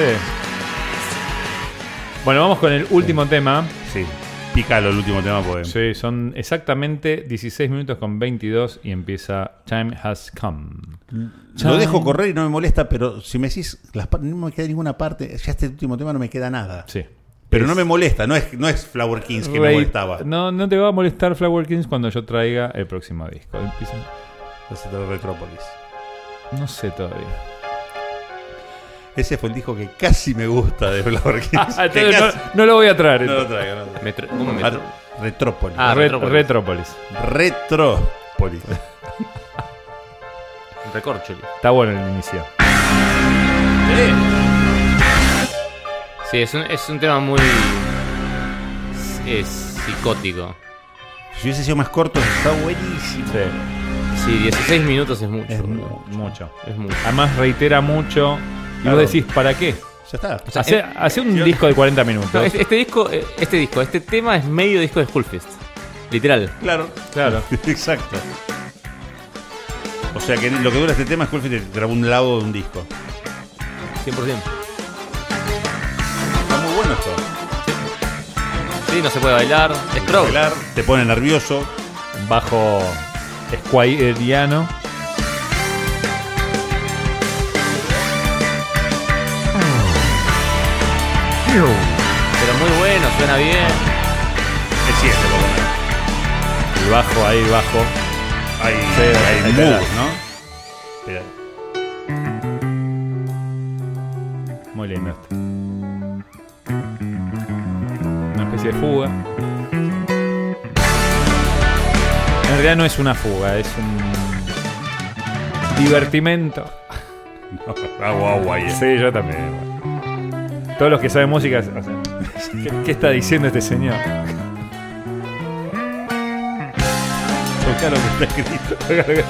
Bueno, vamos con el último tema. Sí. Pícalo el último tema, porque. Sí, son exactamente dieciséis minutos con veintidós y empieza Time Has Come. Lo dejo correr y no me molesta, pero si me decís, las par- no me queda ninguna parte, ya este último tema no me queda nada. Sí. Pero Es- no me molesta, no es, no es Flower Kings que me Rey- molestaba. No, no te va a molestar Flower Kings cuando yo traiga el próximo disco. Empieza- Entonces, todo Retrópolis. No sé todavía. Ese fue el disco que casi me gusta de Flower Kings. Ah, Que entonces no, casi- no lo voy a traer. no, lo entonces. traigo, no lo traigo. Metro- ¿cómo Ah, metro? Retrópolis. Ah, Ret- Retrópolis. Retrópolis. Retrópolis. Recorcholi. Está bueno el inicio. Sí, es un, es un tema muy... Es psicótico. Si hubiese sido más corto, está buenísimo. Sí, Sí, dieciséis minutos es mucho. es boludo. mu- mucho. Es mucho. Además reitera mucho. Y Claro. vos decís, ¿para qué? Ya está. sea, Hace, eh, hace un disco de cuarenta minutos. No, este, este disco, eh, este disco, este tema es medio disco de Skullfist. Literal. Claro. Claro. Exacto. O sea que lo que dura este tema es Skullfist te grabó un lado de un disco. cien por ciento. Está muy bueno esto. Sí, no se puede bailar. Es prog. Bailar, te pone nervioso. Bajo squairiano. Pero muy bueno, suena bien. Es siete, por lo menos. El bajo ahí, bajo. Hay, Sí, hay hay mood, pedazos. ¿no? Pero- Muy lindo esto. Una especie de fuga. En realidad no es una fuga, es un divertimento. Agua, agua ahí. Sí, yo también. Todos los que saben música, o sea, ¿qué, qué está diciendo este señor? Toca lo que está escrito.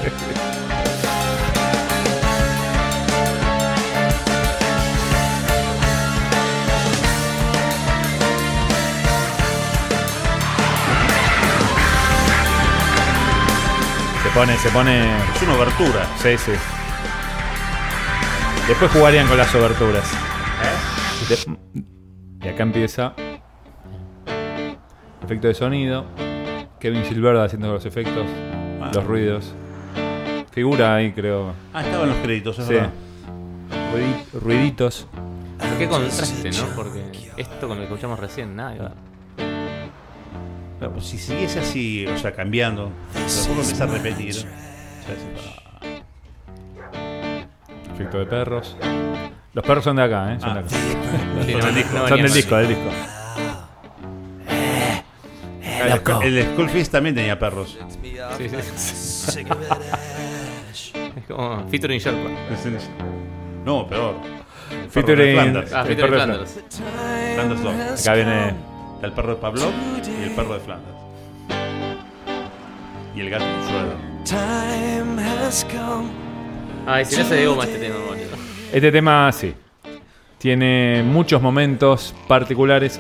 Se pone, se pone. Es una obertura. Sí, sí. Después jugarían con las oberturas. De- Y acá empieza. Efecto de sonido. Kevin Gilbert haciendo los efectos, Ah. los ruidos. Figura ahí, creo. Ah, estaban los créditos, es Sí. verdad. Ruidi- ruiditos. Pero qué contraste, ¿no? Porque esto con lo que escuchamos recién, nada. Pero, pues, si siguiese así, o sea, cambiando, después empieza a repetir. Ya se- Efecto de perros. Los perros son de acá, ¿eh? Son Ah. de acá. Sí, Son no, del disco. no Son venía del mal. disco, del disco. El, el Skullfist también tenía perros. Sí, sí. Es como featuring Sherpa. No, peor. El perro de Featuring- Flanders. Ah, El featuring perro de Flanders. Flanders dos. Acá viene. Está el perro de Pavlov y el perro de Flanders. Y el gato de Schroeder. Time has come. Ay, si no se de goma este tema, boludo. Este tema, sí. Tiene muchos momentos particulares.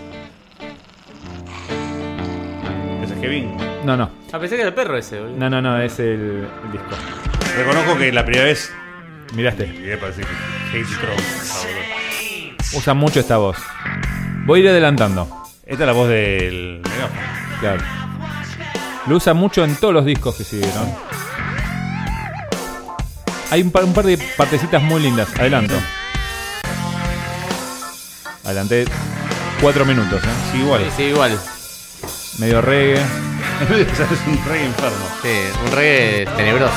Ese es Kevin. No, no. Ah, pensé que era el perro ese, boludo. No, no, no, es el, el disco. Reconozco que la primera vez Miraste. llegué para decir que Katie Crow. Usa mucho esta voz. Voy a ir adelantando. Esta es la voz del megáfono. Claro. Lo usa mucho en todos los discos que siguieron. Hay un par, un par de partecitas muy lindas. Adelanto. Adelanté cuatro minutos, ¿eh? Sí, igual. Sí, sí, igual. Medio reggae. Es un reggae enfermo. Sí, un reggae tenebroso.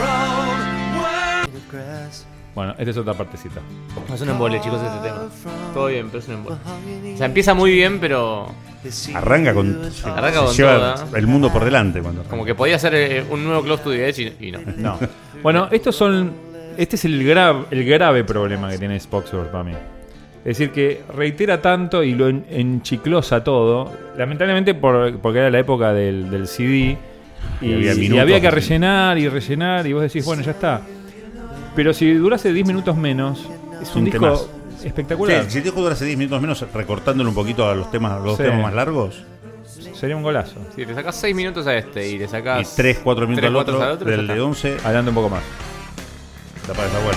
Bueno, esta es otra partecita. Es un embole, chicos, este tema. Todo bien, pero es un embole. O sea, empieza muy bien, pero Arranca con. Arranca se con lleva toda. el mundo por delante cuando. como que podía ser eh, un nuevo Close to the Edge y, y no. No. Bueno, estos son. Este es el, gra- el grave problema que tiene Spoxworth para mí. Es decir, que reitera tanto y lo en- enchiclosa todo. Lamentablemente por- porque era la época del, del C D. Y, Y había y minutos, había que así. rellenar y rellenar. Y vos decís, bueno, ya está. Pero si durase diez minutos menos, es un, Un disco temazo. espectacular. Sí, si el disco dura hace diez minutos menos, recortándolo un poquito a los temas, a los Sí. temas más largos, Sería un golazo. Si le sacás seis minutos a este y le y sacás tres, cuatro minutos tres, al cuatro otro, al otro, ya del está. de once, Adelante un poco más. la para está buena.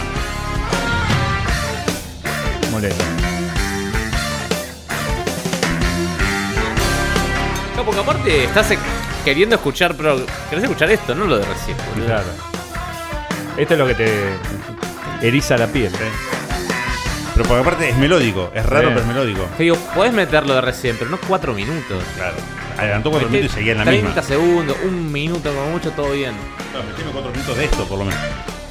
Muy lindo. No, porque aparte estás eh, queriendo escuchar, pero querés escuchar esto, no lo de recién, boludo. Claro. Esto es lo que te eriza la piel. Pero porque aparte es melódico, es raro Sí. pero es melódico. Te digo, podés meterlo de recién, pero no cuatro minutos. Claro. Adelantó cuatro Metí minutos y seguía en la treinta misma. segundos, un minuto, como mucho, todo bien. Claro, metime cuatro minutos de esto, por lo menos.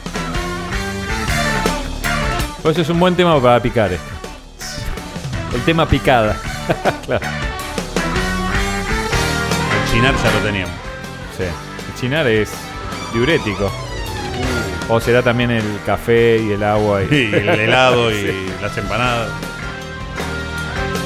Por eso es un buen tema para picar esto. El tema picada. Claro. El chinar ya lo teníamos. Sí. El chinar es diurético. O será también el café y el agua. Y... Y el helado y las empanadas.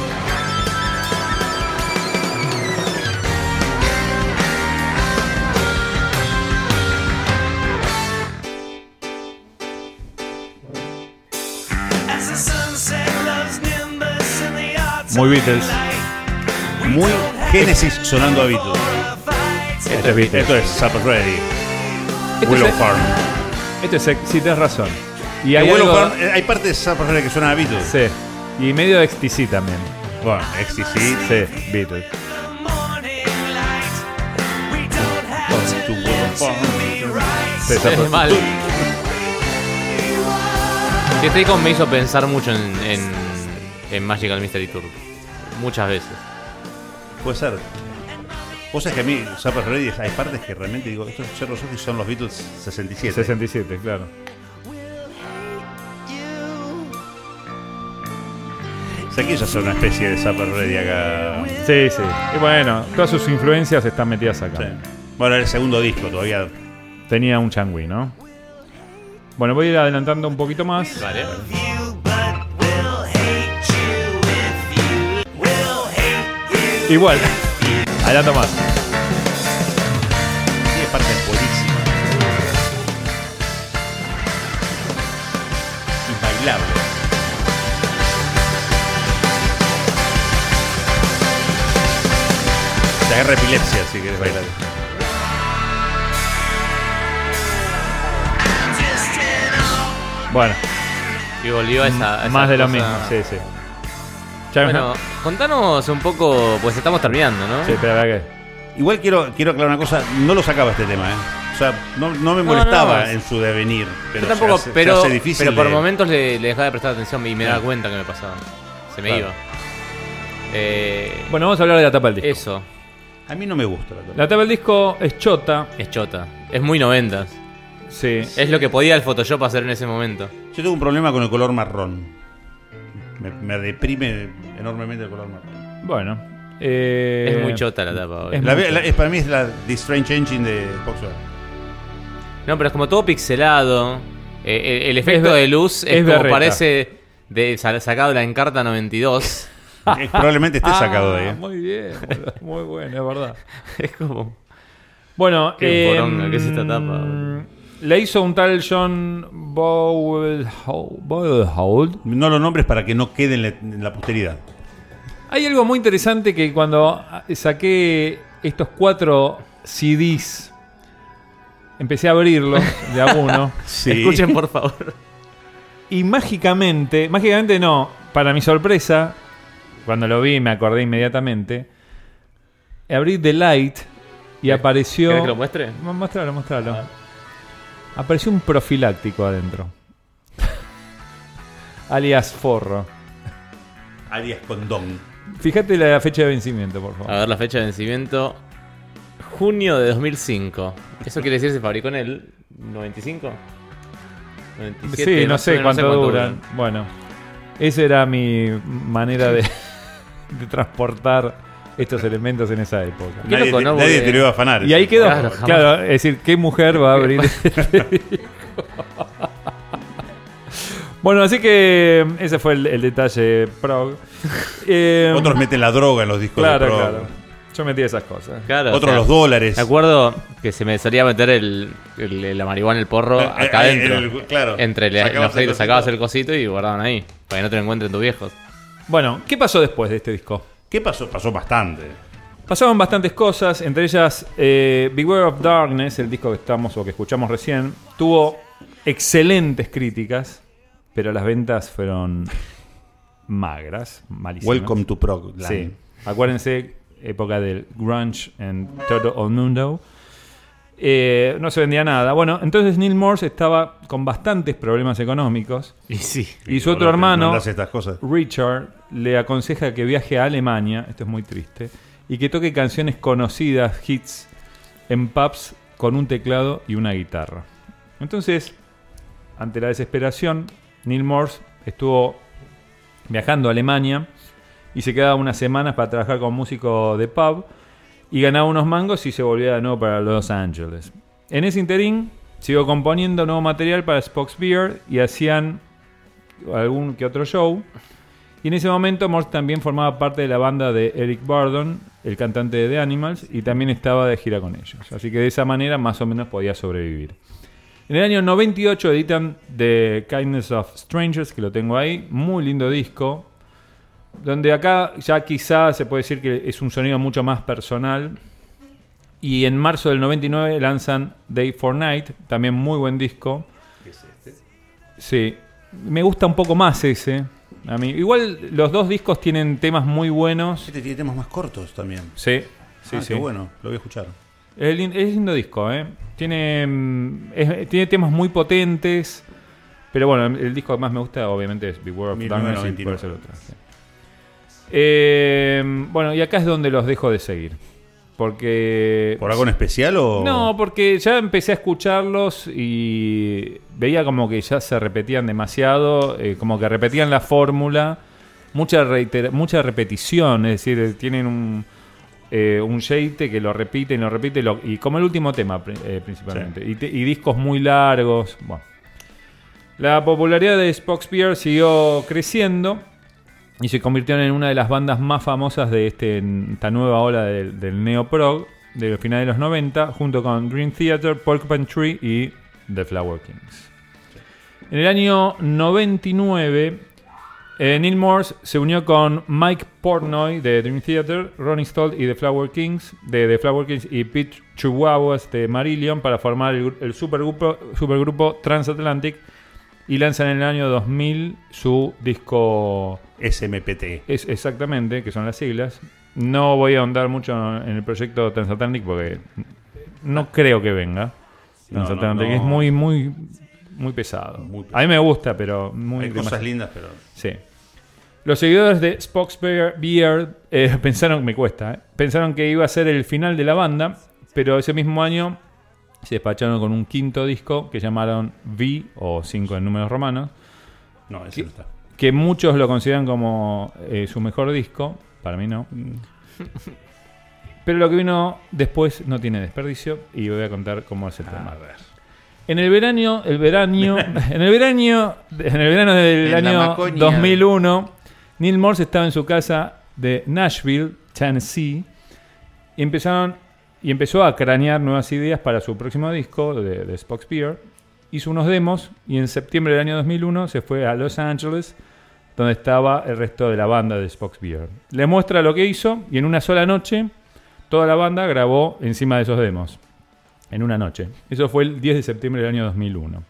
Muy Beatles. Muy Genesis sonando a Beatles. Este es Beatles. Esto es Supper Ready. Este Willow es- Farm. Este es, sí, tenés razón. Y En hay, Willow algo- Farm, eh, hay partes de Supper Ready que suenan a Beatles. Sí. Y medio de X T C también. Bueno, X T C. Sí, Beatles. To Willow Farm. Sí, está Es per- mal. Sí, este disco me hizo pensar mucho en, en, en Magical Mystery Tour. Muchas veces. Puede ser. Vos sabés que a mí, Supper Ready, hay partes que realmente digo, estos Cerro Sophie son los Beatles sesenta y siete. sesenta y siete, claro. O sea, quiso hacer una especie de Supper Ready acá. Sí, sí. Y bueno, todas sus influencias están metidas acá. Sí. Bueno, era el segundo disco todavía. Tenía un changüí, ¿no? Bueno, voy a ir adelantando un poquito más. Vale. Igual. Adelanto más. Tiene partes buenísimas. Inbailable. Te agarra epilepsia si querés bailar. Bueno, Y volvió a esa. a esa más de lo cosa. mismo. Sí, sí. Ya Bueno, contanos un poco, pues estamos terminando, ¿no? Sí, espera, espera, que. Igual quiero, quiero aclarar una cosa, no lo sacaba este tema, ¿eh? O sea, no, no me No, molestaba no. en su devenir. Pero Yo tampoco, se hace, pero, se hace difícil pero por de- momentos le, le dejaba de prestar atención y me Sí. daba cuenta que me pasaba. Se me Claro. iba. Eh, Bueno, vamos a hablar de la tapa del disco. eso, A mí no me gusta la tapa. La tapa del disco es chota. es chota. Es muy noventas. Sí. Es lo que podía el Photoshop hacer en ese momento. Yo tengo un problema con el color marrón. Me, me deprime enormemente el color marrón. Bueno. eh, Es muy chota la tapa. boludo. es La, mucho. la- es, para mí es la The Strange Engine de Foxware. No, pero es como todo pixelado. Eh, el, el efecto Es be- de luz es, es como berreta. parece de, sa- sacado de la Encarta noventa y dos. Eh, Probablemente esté sacado de ahí. Ah, ¿eh? muy bien, boludo, muy bueno, es verdad. Es como... Bueno, Qué eh, poronga, ¿qué es esta tapa, boludo? le hizo un tal John Bowlehold. No lo nombres para que no quede en la, en la posteridad. Hay algo muy interesante que cuando saqué estos cuatro C Ds, empecé a abrirlos de a uno. Sí. Escuchen, por favor. Y mágicamente, mágicamente no, para mi sorpresa, cuando lo vi me acordé inmediatamente, abrí The Light y apareció... ¿Querés que lo muestre? Mo- Mostralo, mostralo. Apareció un profiláctico adentro. Alias forro. Alias condón. Fíjate la fecha de vencimiento, por A favor. ver la fecha de vencimiento. Junio de dos mil cinco. ¿Eso quiere decir se fabricó en el noventa y cinco? noventa y siete, Sí, no más o sé menos, cuánto duran. Bueno, esa era mi manera de, de transportar estos elementos en esa época. Qué Nadie, loco, te, ¿no? nadie Porque- te lo iba a afanar. Y ahí quedó, Claro, claro, jamás. es decir, ¿qué mujer va a abrir este disco? Bueno, así que ese fue el, el detalle prog. Eh, Otros meten la droga en los discos Claro, de Pro. claro. Yo metí esas cosas. Claro, Otros o sea, los dólares. Me acuerdo que se me solía meter el, el- la marihuana, el porro Eh, acá eh, adentro. el- claro. Entre le- Sacabas los aceites, el sacabas cosito. el cosito y guardaban ahí. Para que no te lo encuentren tus viejos. Bueno, ¿qué pasó después de este disco? ¿Qué pasó? Pasó bastante. Pasaron bastantes cosas, entre ellas eh, Beware of Darkness, el disco que estamos o que escuchamos recién, tuvo excelentes críticas, pero las ventas fueron magras, malísimas. Welcome to Prog. Sí, acuérdense, época del grunge en todo el mundo. Eh, no se vendía nada. Bueno, entonces Neil Morse estaba con bastantes problemas económicos Y sí. y su otro hermano, Mandás estas cosas. Richard, le aconseja que viaje a Alemania, esto es muy triste, y que toque canciones conocidas, hits, en pubs con un teclado y una guitarra. Entonces, ante la desesperación, Neil Morse estuvo viajando a Alemania y se quedaba unas semanas para trabajar como músico de pub y ganaba unos mangos y se volvía de nuevo para Los Ángeles. En ese interín siguió componiendo nuevo material para Spock's Beer y hacían algún que otro show. Y en ese momento Morse también formaba parte de la banda de Eric Burdon, el cantante de The Animals, y también estaba de gira con ellos. Así que de esa manera más o menos podía sobrevivir. En el año noventa y ocho editan The Kindness of Strangers, que lo tengo ahí. Muy lindo disco. Donde acá ya quizá se puede decir que es un sonido mucho más personal. Y en marzo del noventa y nueve lanzan Day for Night, también muy buen disco. ¿Qué es este? Sí, me gusta un poco más ese. A mí. Igual los dos discos tienen temas muy buenos. Este tiene temas más cortos también. Sí, sí, ah, sí. Qué bueno, lo voy a escuchar. Es lindo, es lindo disco, ¿eh? Tiene, mm, es- tiene temas muy potentes. Pero bueno, el disco que más me gusta obviamente es Beware of mil Darkness novecientos y noventa y por eso nueve. el otro. Sí. Eh, bueno, y acá es donde los dejo de seguir. Porque... ¿Por algo en especial o...? No, porque ya empecé a escucharlos y veía como que ya se repetían demasiado, eh, como que repetían la fórmula, mucha, reiter- mucha repetición, es decir, tienen un, eh, un yeite que lo repiten, lo repiten, lo- y como el último tema pri- eh, principalmente, y, te- y discos muy largos. Bueno. La popularidad de Spoxpear siguió creciendo y se convirtieron en una de las bandas más famosas de este, esta nueva ola del, del neoprog de los finales de los noventa, junto con Dream Theater, Porcupine Tree y The Flower Kings. En el año noventa y nueve, eh, Neil Morse se unió con Mike Portnoy de Dream Theater, Ronnie Stoll y The Flower Kings de The Flower Kings y Pete Chihuahuas de Marillion para formar el, el supergrupo, supergrupo Transatlantic, y lanzan en el año dos mil su disco... S M P T. Es exactamente, que son las siglas. No voy a ahondar mucho en el proyecto Transatlantic porque no creo que venga. No, Transatlantic no, no. es muy, muy, muy pesado. Muy pesado. A mí me gusta, pero muy Hay cosas demasiado. lindas, pero... Sí. Los seguidores de Spoxpear Beard eh, pensaron, me cuesta, eh, pensaron que iba a ser el final de la banda, pero ese mismo año se despacharon con un quinto disco que llamaron V, o cinco en números romanos, No, ese ¿Qué? no está. que muchos lo consideran como eh, su mejor disco, para mí no. Pero lo que vino después no tiene desperdicio y voy a contar cómo es el tema. En el verano, el verano, en el verano, en el verano del En la año Maconia. dos mil uno, Neil Morse estaba en su casa de Nashville, Tennessee, y empezaron y empezó a cranear nuevas ideas para su próximo disco de, de Spoxpear. Hizo unos demos y en septiembre del año dos mil uno se fue a Los Ángeles, donde estaba el resto de la banda de Spoxpear. Le muestra lo que hizo y en una sola noche toda la banda grabó encima de esos demos. En una noche. Eso fue el diez de septiembre del año dos mil uno.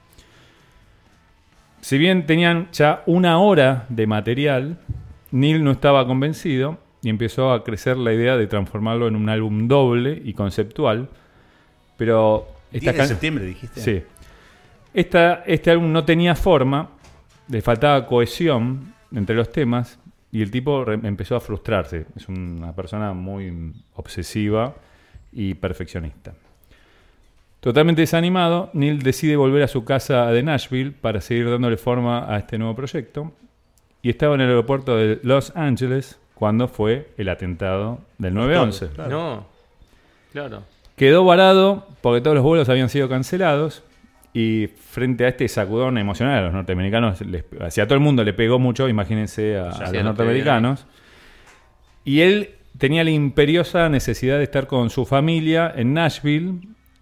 Si bien tenían ya una hora de material, Neil no estaba convencido y empezó a crecer la idea de transformarlo en un álbum doble y conceptual. Pero esta diez de can- septiembre, dijiste. Sí. Esta, este álbum no tenía forma, le faltaba cohesión entre los temas y el tipo re- empezó a frustrarse. Es una persona muy obsesiva y perfeccionista. Totalmente desanimado, Neil decide volver a su casa de Nashville para seguir dándole forma a este nuevo proyecto. Y estaba en el aeropuerto de Los Ángeles cuando fue el atentado del nueve once. Claro. No, claro. Quedó varado porque todos los vuelos habían sido cancelados y frente a este sacudón emocional a los norteamericanos, les, hacia todo el mundo le pegó mucho, imagínense a, Ya, a sí, los a los norteamericanos. Y él tenía la imperiosa necesidad de estar con su familia en Nashville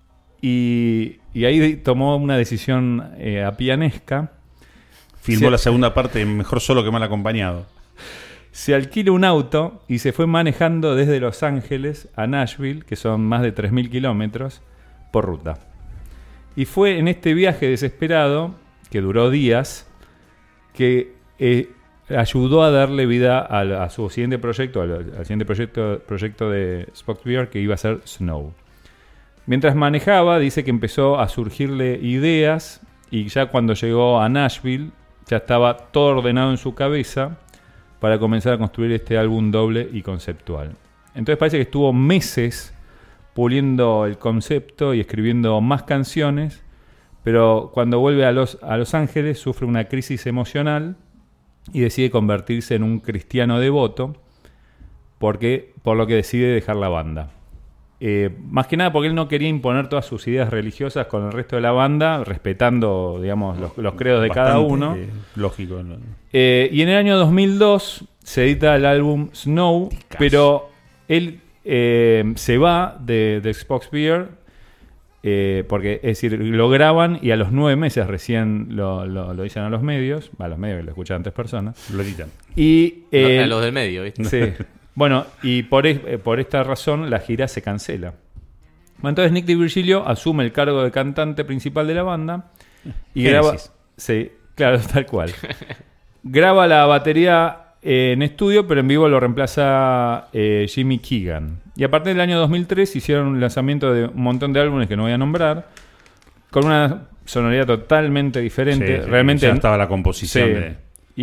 y, y ahí tomó una decisión eh, apianesca. Filmó Sí. la segunda parte Mejor Solo que Mal Acompañado. Se alquila un auto y se fue manejando desde Los Ángeles a Nashville, que son más de tres mil kilómetros, por ruta. Y fue en este viaje desesperado, que duró días, que eh, ayudó a darle vida al- a, su siguiente proyecto, al, al siguiente proyecto, proyecto de Spoxpear, que iba a ser Snow. Mientras manejaba, dice que empezó a surgirle ideas y ya cuando llegó a Nashville, ya estaba todo ordenado en su cabeza para comenzar a construir este álbum doble y conceptual. Entonces parece que estuvo meses puliendo el concepto y escribiendo más canciones, pero cuando vuelve a Los, a Los Ángeles sufre una crisis emocional y decide convertirse en un cristiano devoto, porque, por lo que decide dejar la banda. Eh, más que nada porque él no quería imponer todas sus ideas religiosas con el resto de la banda, respetando, digamos, los, los credos de cada Bastante, uno. eh, lógico. ¿no? Eh, y en el año dos mil dos se edita el álbum Snow, pero él eh, se va de, de Spoxpear eh, porque es decir, lo graban y a los nueve meses recién lo, lo, lo dicen a los medios, a los medios que lo escuchan tres personas. Lo editan. Y eh, No, a los del medio, ¿viste? sí. Bueno, y por, es- eh, por esta razón la gira se cancela. Bueno, entonces Nick DiVirgilio asume el cargo de cantante principal de la banda y Génesis. graba. Sí, claro, tal cual. Graba la batería eh, en estudio, pero en vivo lo reemplaza eh, Jimmy Keegan. Y a partir del año dos mil tres hicieron un lanzamiento de un montón de álbumes que no voy a nombrar, con una sonoridad totalmente diferente. Sí, sí, Realmente ya estaba la composición Sí. de...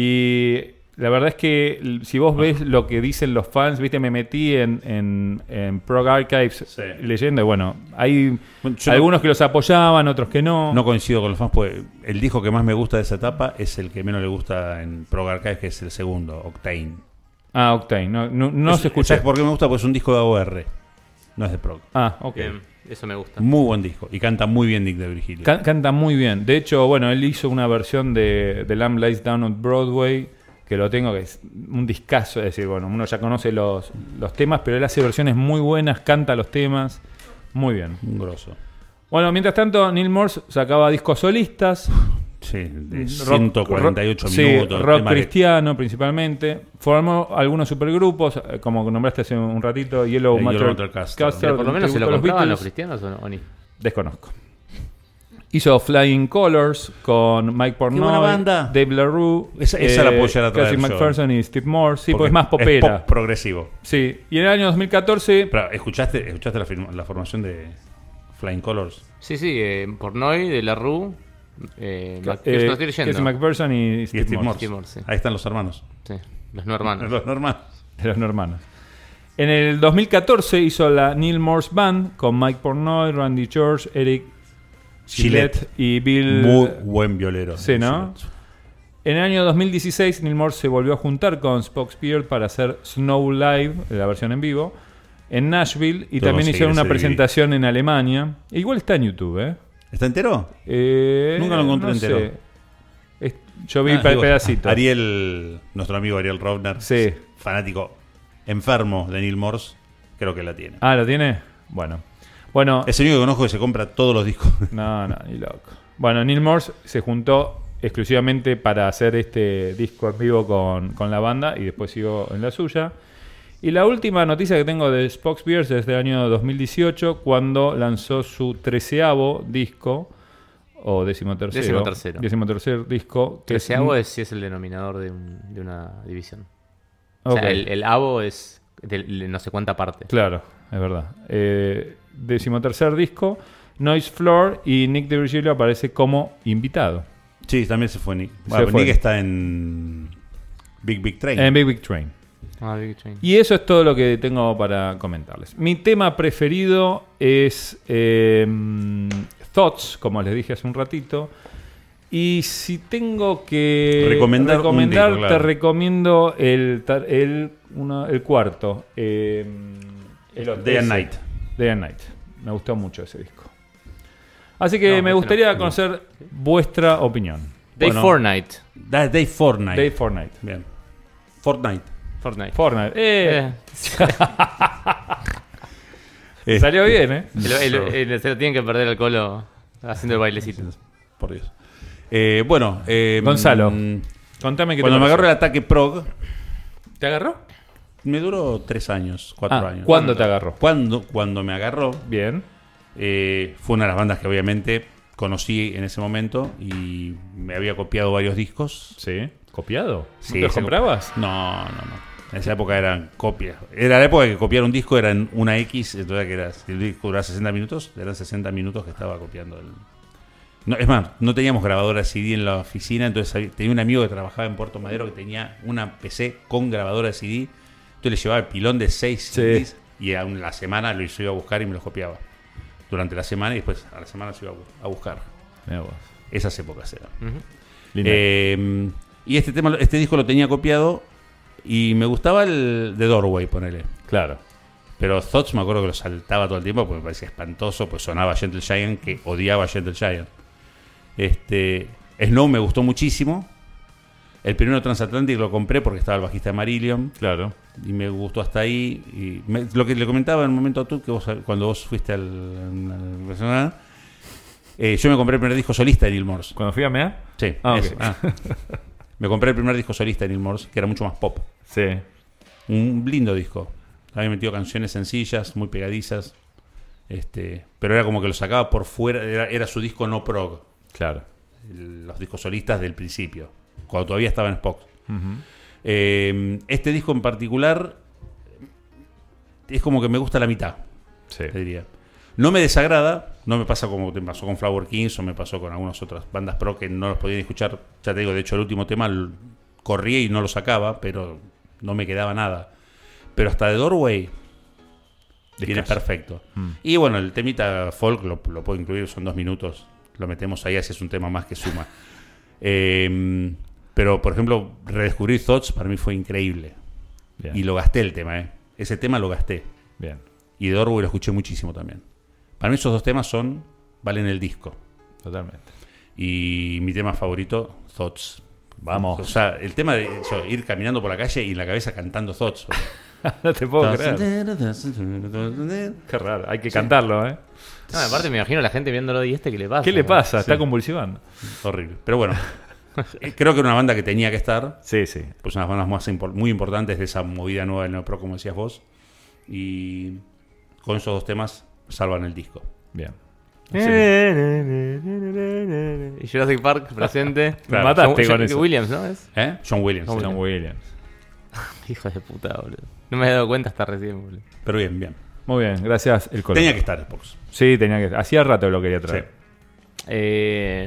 Y la verdad es que l- si vos ves lo que dicen los fans, viste, me metí en, en, en Prog Archives Sí. leyendo, y bueno, hay Bueno, yo algunos que los apoyaban, otros que no. No coincido con los fans, pues el disco que más me gusta de esa etapa es el que menos le gusta en Prog Archive, que es el segundo, Octane. Ah, Octane, no, no, no Es- se escucha. ¿Sabes por qué me gusta? Pues es un disco de A O R, no es de Prog. Ah, ok. Bien, eso me gusta. Muy buen disco y canta muy bien Nick DiVirgilio. Can- canta muy bien. De hecho, bueno, él hizo una versión de The Lamb Lies Down on Broadway, que lo tengo, que es un discazo. Es decir, bueno, uno ya conoce los, los temas, pero él hace versiones muy buenas, canta los temas. Muy bien. Un grosso. Bueno, mientras tanto, Neil Morse sacaba discos solistas. Sí, de Rock- ciento cuarenta y ocho rock- sí, minutos. rock tema que- cristiano principalmente. Formó algunos supergrupos, eh, como nombraste hace un ratito, Yellow Eh, Matter Yellow Matter Caster. Pero por lo menos se lo compraban los Beatles. cristianos o, no, o ni. Desconozco. Hizo Flying Colors con Mike Portnoy, buena banda! Dave LaRue, Esa- esa la puedo llegar a traer Casey yo. McPherson y Steve Moore. Sí, porque pues es más popera. pop progresivo. Sí, y en el año dos mil catorce, Pero, ¿escuchaste, escuchaste la, firma- la formación de Flying Colors? Sí, sí, eh, Portnoy, de la Rue. Eh, Mac- eh, lo estoy leyendo. Casey McPherson y Y Steve, Steve Morse, Morse. Steve Morse, sí. Ahí están los hermanos. Sí, los no hermanos. Los hermanos. de los no hermanos. En el dos mil catorce hizo la Neil Morse Band con Mike Portnoy, Randy George, Eric Gillette, Gillette. y Bill. Muy buen violero. Sí, ¿no? Gillette. En el año dos mil dieciséis, Neil Morse se volvió a juntar con Spock Spirit para hacer Snow Live, la versión en vivo, en Nashville, y Tengo también que hicieron seguir una ese presentación en Alemania. Igual está en YouTube, ¿eh? ¿Está entero? Eh, Nunca lo encontré no entero. sé. Es- Yo vi Ah, pe- digo, pedacitos. Ariel, nuestro amigo Ariel Rovner, Sí. fanático enfermo de Neil Morse, creo que la tiene. Ah, ¿lo tiene? Bueno. Bueno, Es el único que conozco que se compra todos los discos. no, no, ni loco. Bueno, Neil Morse se juntó exclusivamente para hacer este disco en vivo con, con la banda y después siguió en la suya. Y la última noticia que tengo de Spock Beers es del año dos mil dieciocho, cuando lanzó su treceavo disco, o decimotercero. Decimotercero. Decimotercer disco. Que Treceavo es, es, sí es el denominador de, un- de una división. O Ok. sea, el, el avo es de, de no sé cuánta parte. Claro, es verdad. Eh, decimotercer disco, Noise Floor, y Nick DiVirgilio aparece como invitado. Sí, también se fue Nick. Se Bueno, fue. Nick está en Big Big Train. En Big Big Train. Ah, Big Train. Y eso es todo lo que tengo para comentarles. Mi tema preferido es eh, Thoughts, como les dije hace un ratito. Y si tengo que Recomendar un recomendar, disco, claro. te recomiendo el, tar- el, uno- el cuarto. eh, el otro, Day and ese. Night. Day and Night. Me gustó mucho ese disco. Así que No, me ese gustaría no. conocer vuestra opinión. Day Bueno. Fortnite. Da- Day Fortnite. Day Fortnite. Bien. Fortnite. Fortnite. Fortnite. Eh, Eh, Eh, Salió bien, ¿eh? el- el- el- se lo tienen que perder al colo haciendo el bailecito. Por Dios. Eh, bueno, eh, Gonzalo, mm, Contame que cuando me agarró el ataque Prog, ¿Te agarró? me duró tres años, cuatro Ah, años. ¿cuándo te agarró? Cuando, cuando me agarró, Bien. eh, fue una de las bandas que obviamente conocí en ese momento y me había copiado varios discos. Sí. ¿Copiado? Sí, ¿No te ese- comprabas? No, no, no. En esa época eran copias. Era la época que copiar un disco era en una X, entonces que era, si el disco duraba sesenta minutos, eran sesenta minutos que estaba copiando el... No, es más, no teníamos grabadora C D en la oficina, entonces había- tenía un amigo que trabajaba en Puerto Madero que tenía una P C con grabadora de C D, entonces le llevaba el pilón de seis Sí. C Ds y a un- la semana lo iba a buscar y me los copiaba. Durante la semana y después a la semana se iba a bu- a buscar. Mirá vos. Esas épocas eran. Ujú. Lindo. Eh, y este tema, este disco lo tenía copiado y me gustaba el de Doorway, ponele. Claro. Pero Thoughts me acuerdo que lo saltaba todo el tiempo porque me parecía espantoso, pues sonaba Gentle Giant, que odiaba Gentle Giant. Este, Snow me gustó muchísimo. El primero Transatlantic lo compré porque estaba el bajista de Marillion Claro. y me gustó hasta ahí. Y me- lo que le comentaba en un momento a tú, que vos, cuando vos fuiste al, al- Eh, yo me compré el primer disco solista de Neil Morse. ¿Cuando fui a mear? Sí, Ah, ese. ok. Ah. Me compré el primer disco solista de Neil Morse, que era mucho más pop. Sí. Un lindo disco. Había metido canciones sencillas, muy pegadizas. Este, pero era como que lo sacaba por fuera, era, era su disco no prog. Claro. El- los discos solistas del principio, cuando todavía estaba en Spock. Ujú. Eh, este disco en particular es como que me gusta la mitad, Sí. te diría. No me desagrada, no me pasa como te pasó con Flower Kings o me pasó con algunas otras bandas pro que no los podía escuchar. Ya te digo, de hecho el último tema l- corría y no lo sacaba, pero no me quedaba nada. Pero hasta The Doorway viene Discazo. perfecto. Mm. Y bueno, el temita folk lo, lo puedo incluir, son dos minutos. Lo metemos ahí, así es un tema más que suma. Eh, pero, por ejemplo, redescubrir Thoughts para mí fue increíble. Bien. Y lo gasté el tema, ¿eh? Ese tema lo gasté. Bien. Y The Doorway lo escuché muchísimo también. Para mí esos dos temas son, valen el disco. Totalmente. Y mi tema favorito, Thoughts. Vamos. O sea, el tema de eso, ir caminando por la calle y en la cabeza cantando Thoughts. No te puedo creer. Qué raro. Hay que cantarlo, ¿eh? No, aparte me imagino a la gente viéndolo y este que le pasa. ¿Qué le pasa? Sí. Está convulsivando. Horrible. Pero bueno, eh, creo que era una banda que tenía que estar. Sí, sí. Pues unas bandas más impor- muy importantes de esa movida nueva del neopro, como decías vos. Y con esos dos temas salvan el disco. Bien. Y Jurassic Park presente. Me mataste John- con John eso. Williams, ¿no? ¿Es? ¿Eh? John Williams. John sí. John Williams. Hijo de puta, boludo. No me he dado cuenta hasta recién, boludo. Pero bien, bien. Muy bien, gracias el color. Tenía que estar Xbox. Sí, tenía que. Hacía rato lo quería traer. Eh,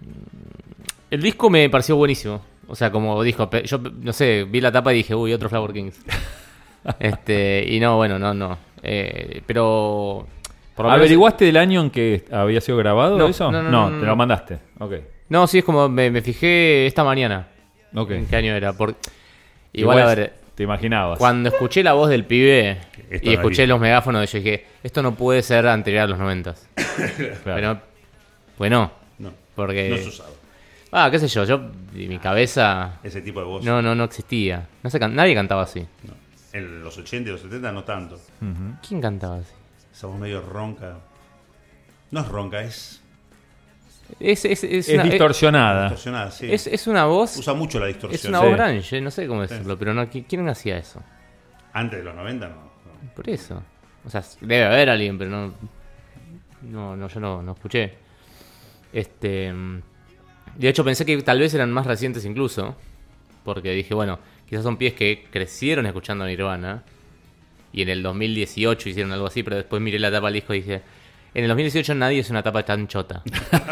el disco me pareció buenísimo. O sea, como disco. pe- Yo, no sé, vi la tapa y dije, uy, otro Flower Kings. este, y no, bueno, no, no. Eh, pero. por lo menos- ¿Averiguaste del año en que había sido grabado No, eso? no, no, no, te no. lo mandaste. Ok. No, sí, es como me, me fijé esta mañana. Ok. ¿En qué año era? Por, igual, a ver. Te imaginabas. Cuando escuché la voz del pibe Esto y no escuché es los megáfonos, yo dije, esto no puede ser anterior a los noventas. Claro. Pero, pues no, No. porque... No se usaba. Ah, qué sé yo, yo, en mi cabeza, Ese tipo de voz. no, no, no existía. No sé, can- nadie cantaba así. No. En los ochenta y los setenta no tanto. Ujú. ¿Quién cantaba así? Esa voz medio ronca. No es ronca, es Es, es, es, Es una, distorsionada. distorsionada, sí. es, es una voz, Usa mucho la distorsión. es una Sí. voz grunge, no sé cómo decirlo, pero no, ¿qui- ¿quién hacía eso? Antes de los noventa no. no. Por eso. O sea, debe haber alguien, pero no. No, no, yo no, no escuché. Este. mm, De hecho, pensé que tal vez eran más recientes incluso. Porque dije, bueno, quizás son pies que crecieron escuchando Nirvana. Y en el dos mil dieciocho hicieron algo así, pero después miré la tapa del disco y dije. En el dos mil dieciocho nadie es una tapa tan chota.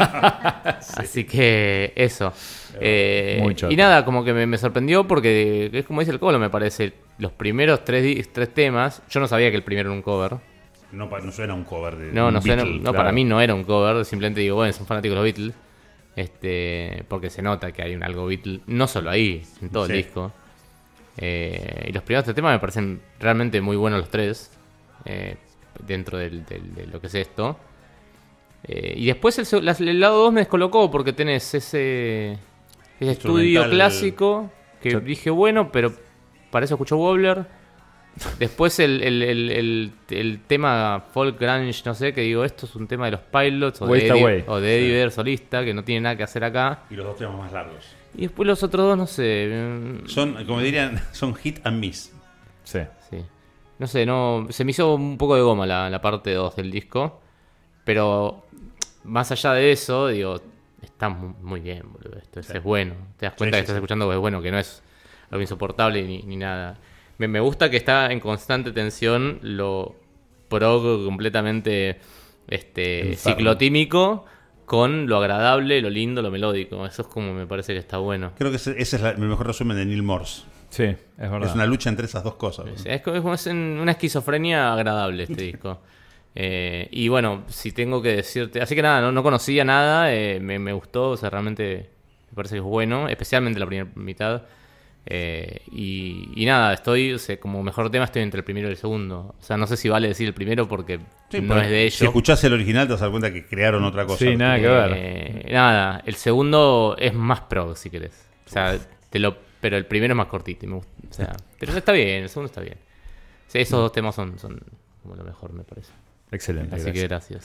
Así que eso. Eh, Muy chota. y nada, como que me, me sorprendió porque es como dice el Colo, me parece. Los primeros tres, di- tres temas, yo no sabía que el primero era un cover. No, pa- no suena un cover de No, un no, suena- Beatle, no claro. para mí no era un cover, simplemente digo, bueno, son fanáticos de los Beatles. Este, porque se nota que hay un algo Beatle, no solo ahí, en todo Sí. el disco. Eh, y los primeros tres temas me parecen realmente muy buenos los tres. eh, dentro del- del- de lo que es esto. Eh, y después el, seg- la- el lado dos me descolocó porque tenés ese, ese estudio Instrumental. clásico que Yo- dije, bueno, pero para eso escucho Wobbler. Después el, el, el, el, el tema folk grunge, no sé, que digo, esto es un tema de los Pilots o de Waste Eddie, Away. o de Eddie Vedder solista, que no tiene nada que hacer acá. Y los dos temas más largos. Y después los otros dos, no sé. mm, Son, como dirían, son hit and miss. Sí. Sí. No sé, no se me hizo un poco de goma la, la parte dos del disco. Pero más allá de eso, digo, está mu- muy bien, boludo. Esto es, Sí. es bueno. Te das cuenta Sí, que sí, estás sí. escuchando algo bueno, que no es algo insoportable ni, ni nada. Me, me gusta que está en constante tensión lo prog completamente este Enfermo. ciclotímico con lo agradable, lo lindo, lo melódico. Eso es como me parece que está bueno. Creo que ese, ese es la- el mejor resumen de Neil Morse. Sí, es verdad. Es una lucha entre esas dos cosas. Es, es como- es como es en una esquizofrenia agradable este disco. Eh, y bueno, si tengo que decirte... Así que nada, no, no conocía nada, eh, me, me gustó, o sea, realmente me parece que es bueno, especialmente la primera mitad. Eh, y, y nada, estoy, o sea, como mejor tema estoy entre el primero y el segundo. O sea, no sé si vale decir el primero porque Sí, no porque es de ellos. Si escuchás el original te vas a dar cuenta que crearon otra cosa. Sí, nada que ver. Eh, nada, el segundo es más pro, si querés. O sea, te lo, pero el primero es más cortito. y me gusta, o sea, pero está bien, el segundo está bien. Sí, esos dos temas son, son como lo mejor, me parece. Excelente. Así gracias. que gracias.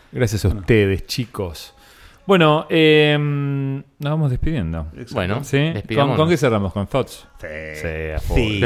Gracias a ustedes, chicos. Bueno, eh, nos vamos despidiendo. Exacto. Bueno, ¿Sí? ¿Con, despidámonos. ¿Con qué cerramos? ¿Con Thoughts? Sí. Sí, a full. Sí.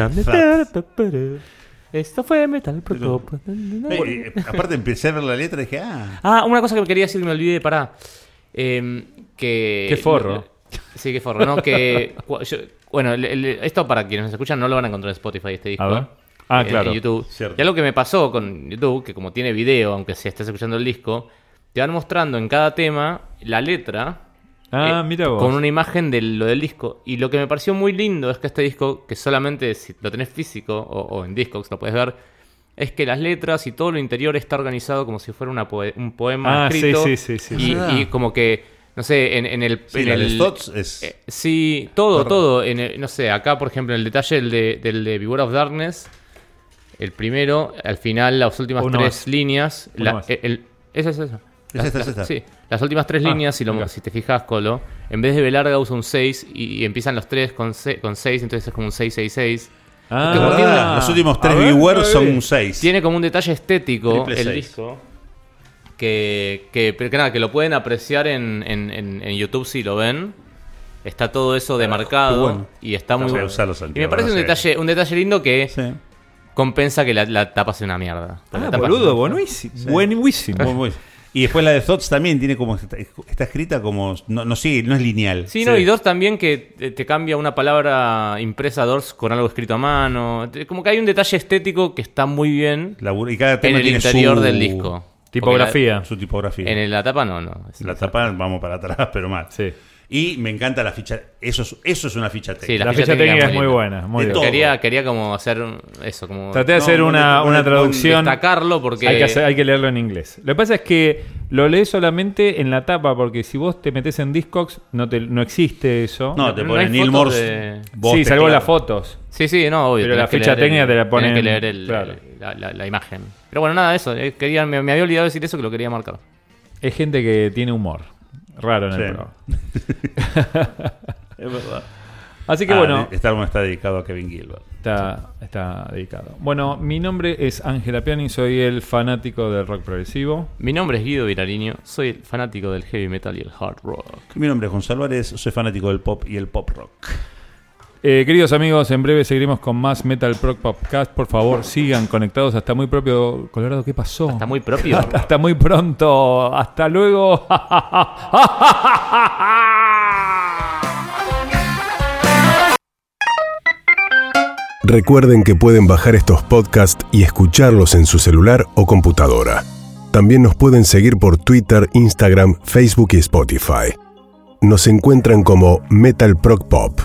Esto fue Metal Pro. Eh, eh, aparte empecé a ver la letra y dije, ah, Ah, una cosa que me quería decir, me olvidé, pará. Eh, que... Qué forro. Sí, qué forro, ¿no? Que... cu- yo- bueno, el- el- esto para quienes nos escuchan no lo van a encontrar en Spotify, este disco. A ver. Ah, en- claro. En YouTube. Cierto. Y algo que me pasó con YouTube, que como tiene video, aunque se estés escuchando el disco, te van mostrando en cada tema la letra... Ah, eh, mira vos. con una imagen de lo del disco. Y lo que me pareció muy lindo es que este disco, que solamente si lo tenés físico o, o en Discogs lo puedes ver, es que las letras y todo lo interior está organizado como si fuera una poe- un poema Ah, sí, escrito. sí, sí, sí, Y, sí. y como que, no sé, en, en el... sí, en la el de Stotts es... eh, sí, todo, Correcto. todo. En el- no sé, acá por ejemplo, el detalle del de, del de Beware of Darkness, el primero, al final, las últimas Uno tres más. líneas. Uno La, más. el, el- esa es esa. Es esta, es esta. Sí, las últimas tres Ah, líneas, si, lo- acá. si te fijas, Colo, en vez de B larga usa un seis y, y empiezan los tres con seis, con seis, entonces es como un seis seis seis. Ah, Como tiene una- Los últimos tres a ver, viewers a ver. son un seis. Tiene como un detalle estético Triple el seis. disco que, que, pero que nada, que lo pueden apreciar en, en, en, en YouTube si lo ven. Está todo eso demarcado qué bueno. y está muy Voy a bueno. usarlo, Y Santiago, me parece no un sé. detalle, un detalle lindo que Sí. compensa que la, la tapa sea una mierda. Porque Ah, la tapa- boludo, buenísimo. Buenísimo. Muy, muy- Y después la de Thoughts también tiene como... Está, está escrita como... No, no sigue, no es lineal. Sí, no, y Doors también que te, te cambia una palabra impresa Doors con algo escrito a mano. Te- Como que hay un detalle estético que está muy bien Laburo- y cada en tema el tiene interior su, del disco. Tipografía. su tipografía. Porque la- en la tapa no, no. Es- La tapa vamos para atrás, pero mal. Sí. Y me encanta la ficha. Eso es, eso es una ficha técnica. Sí, La, ficha técnica es muy linda. buena. Muy De bien. todo. Quería, quería como hacer un- eso, como Traté de No, hacer bueno, una, bueno, una bueno, traducción. destacarlo porque Hay que, hacer- hay que leerlo en inglés. Lo que pasa es que lo lees solamente en la tapa, porque si vos te metes en Discogs, no, te, no existe eso. No, te no ponen hay Neil fotos Morse. de- voz, sí, salvo teclado. las fotos. Sí, sí, no, obvio. Pero la tenés que ficha leer el- técnica te la tenés ponen- que leer el- claro. la, la- la imagen. Pero bueno, nada, eso. eh, Quería, me, me había olvidado decir eso que lo quería marcar. Es gente que tiene humor. Raro en el Sí. programa. Es verdad. Así que Ah, bueno, Star Wars está dedicado a Kevin Gilbert. está, está dedicado. Bueno, mi nombre es Ángela Piani, soy el fanático del rock progresivo. Mi nombre es Guido Virariño, soy el fanático del heavy metal y el hard rock. Mi nombre es Gonzalo Álvarez, soy fanático del pop y el pop rock. Eh, queridos amigos, en breve seguiremos con más Metal Prog Podcast. Por favor, sigan conectados. Hasta muy propio. Colorado, ¿qué pasó? Está muy propio. Hasta, hasta muy pronto. Hasta luego. Recuerden que pueden bajar estos podcasts y escucharlos en su celular o computadora. También nos pueden seguir por Twitter, Instagram, Facebook y Spotify. Nos encuentran como Metal Prog Pop.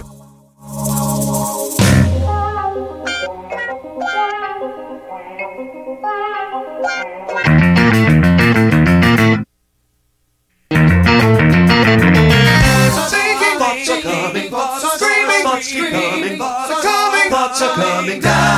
Thoughts are coming, thoughts are screaming, thoughts keep coming, thoughts are coming, thoughts are coming down.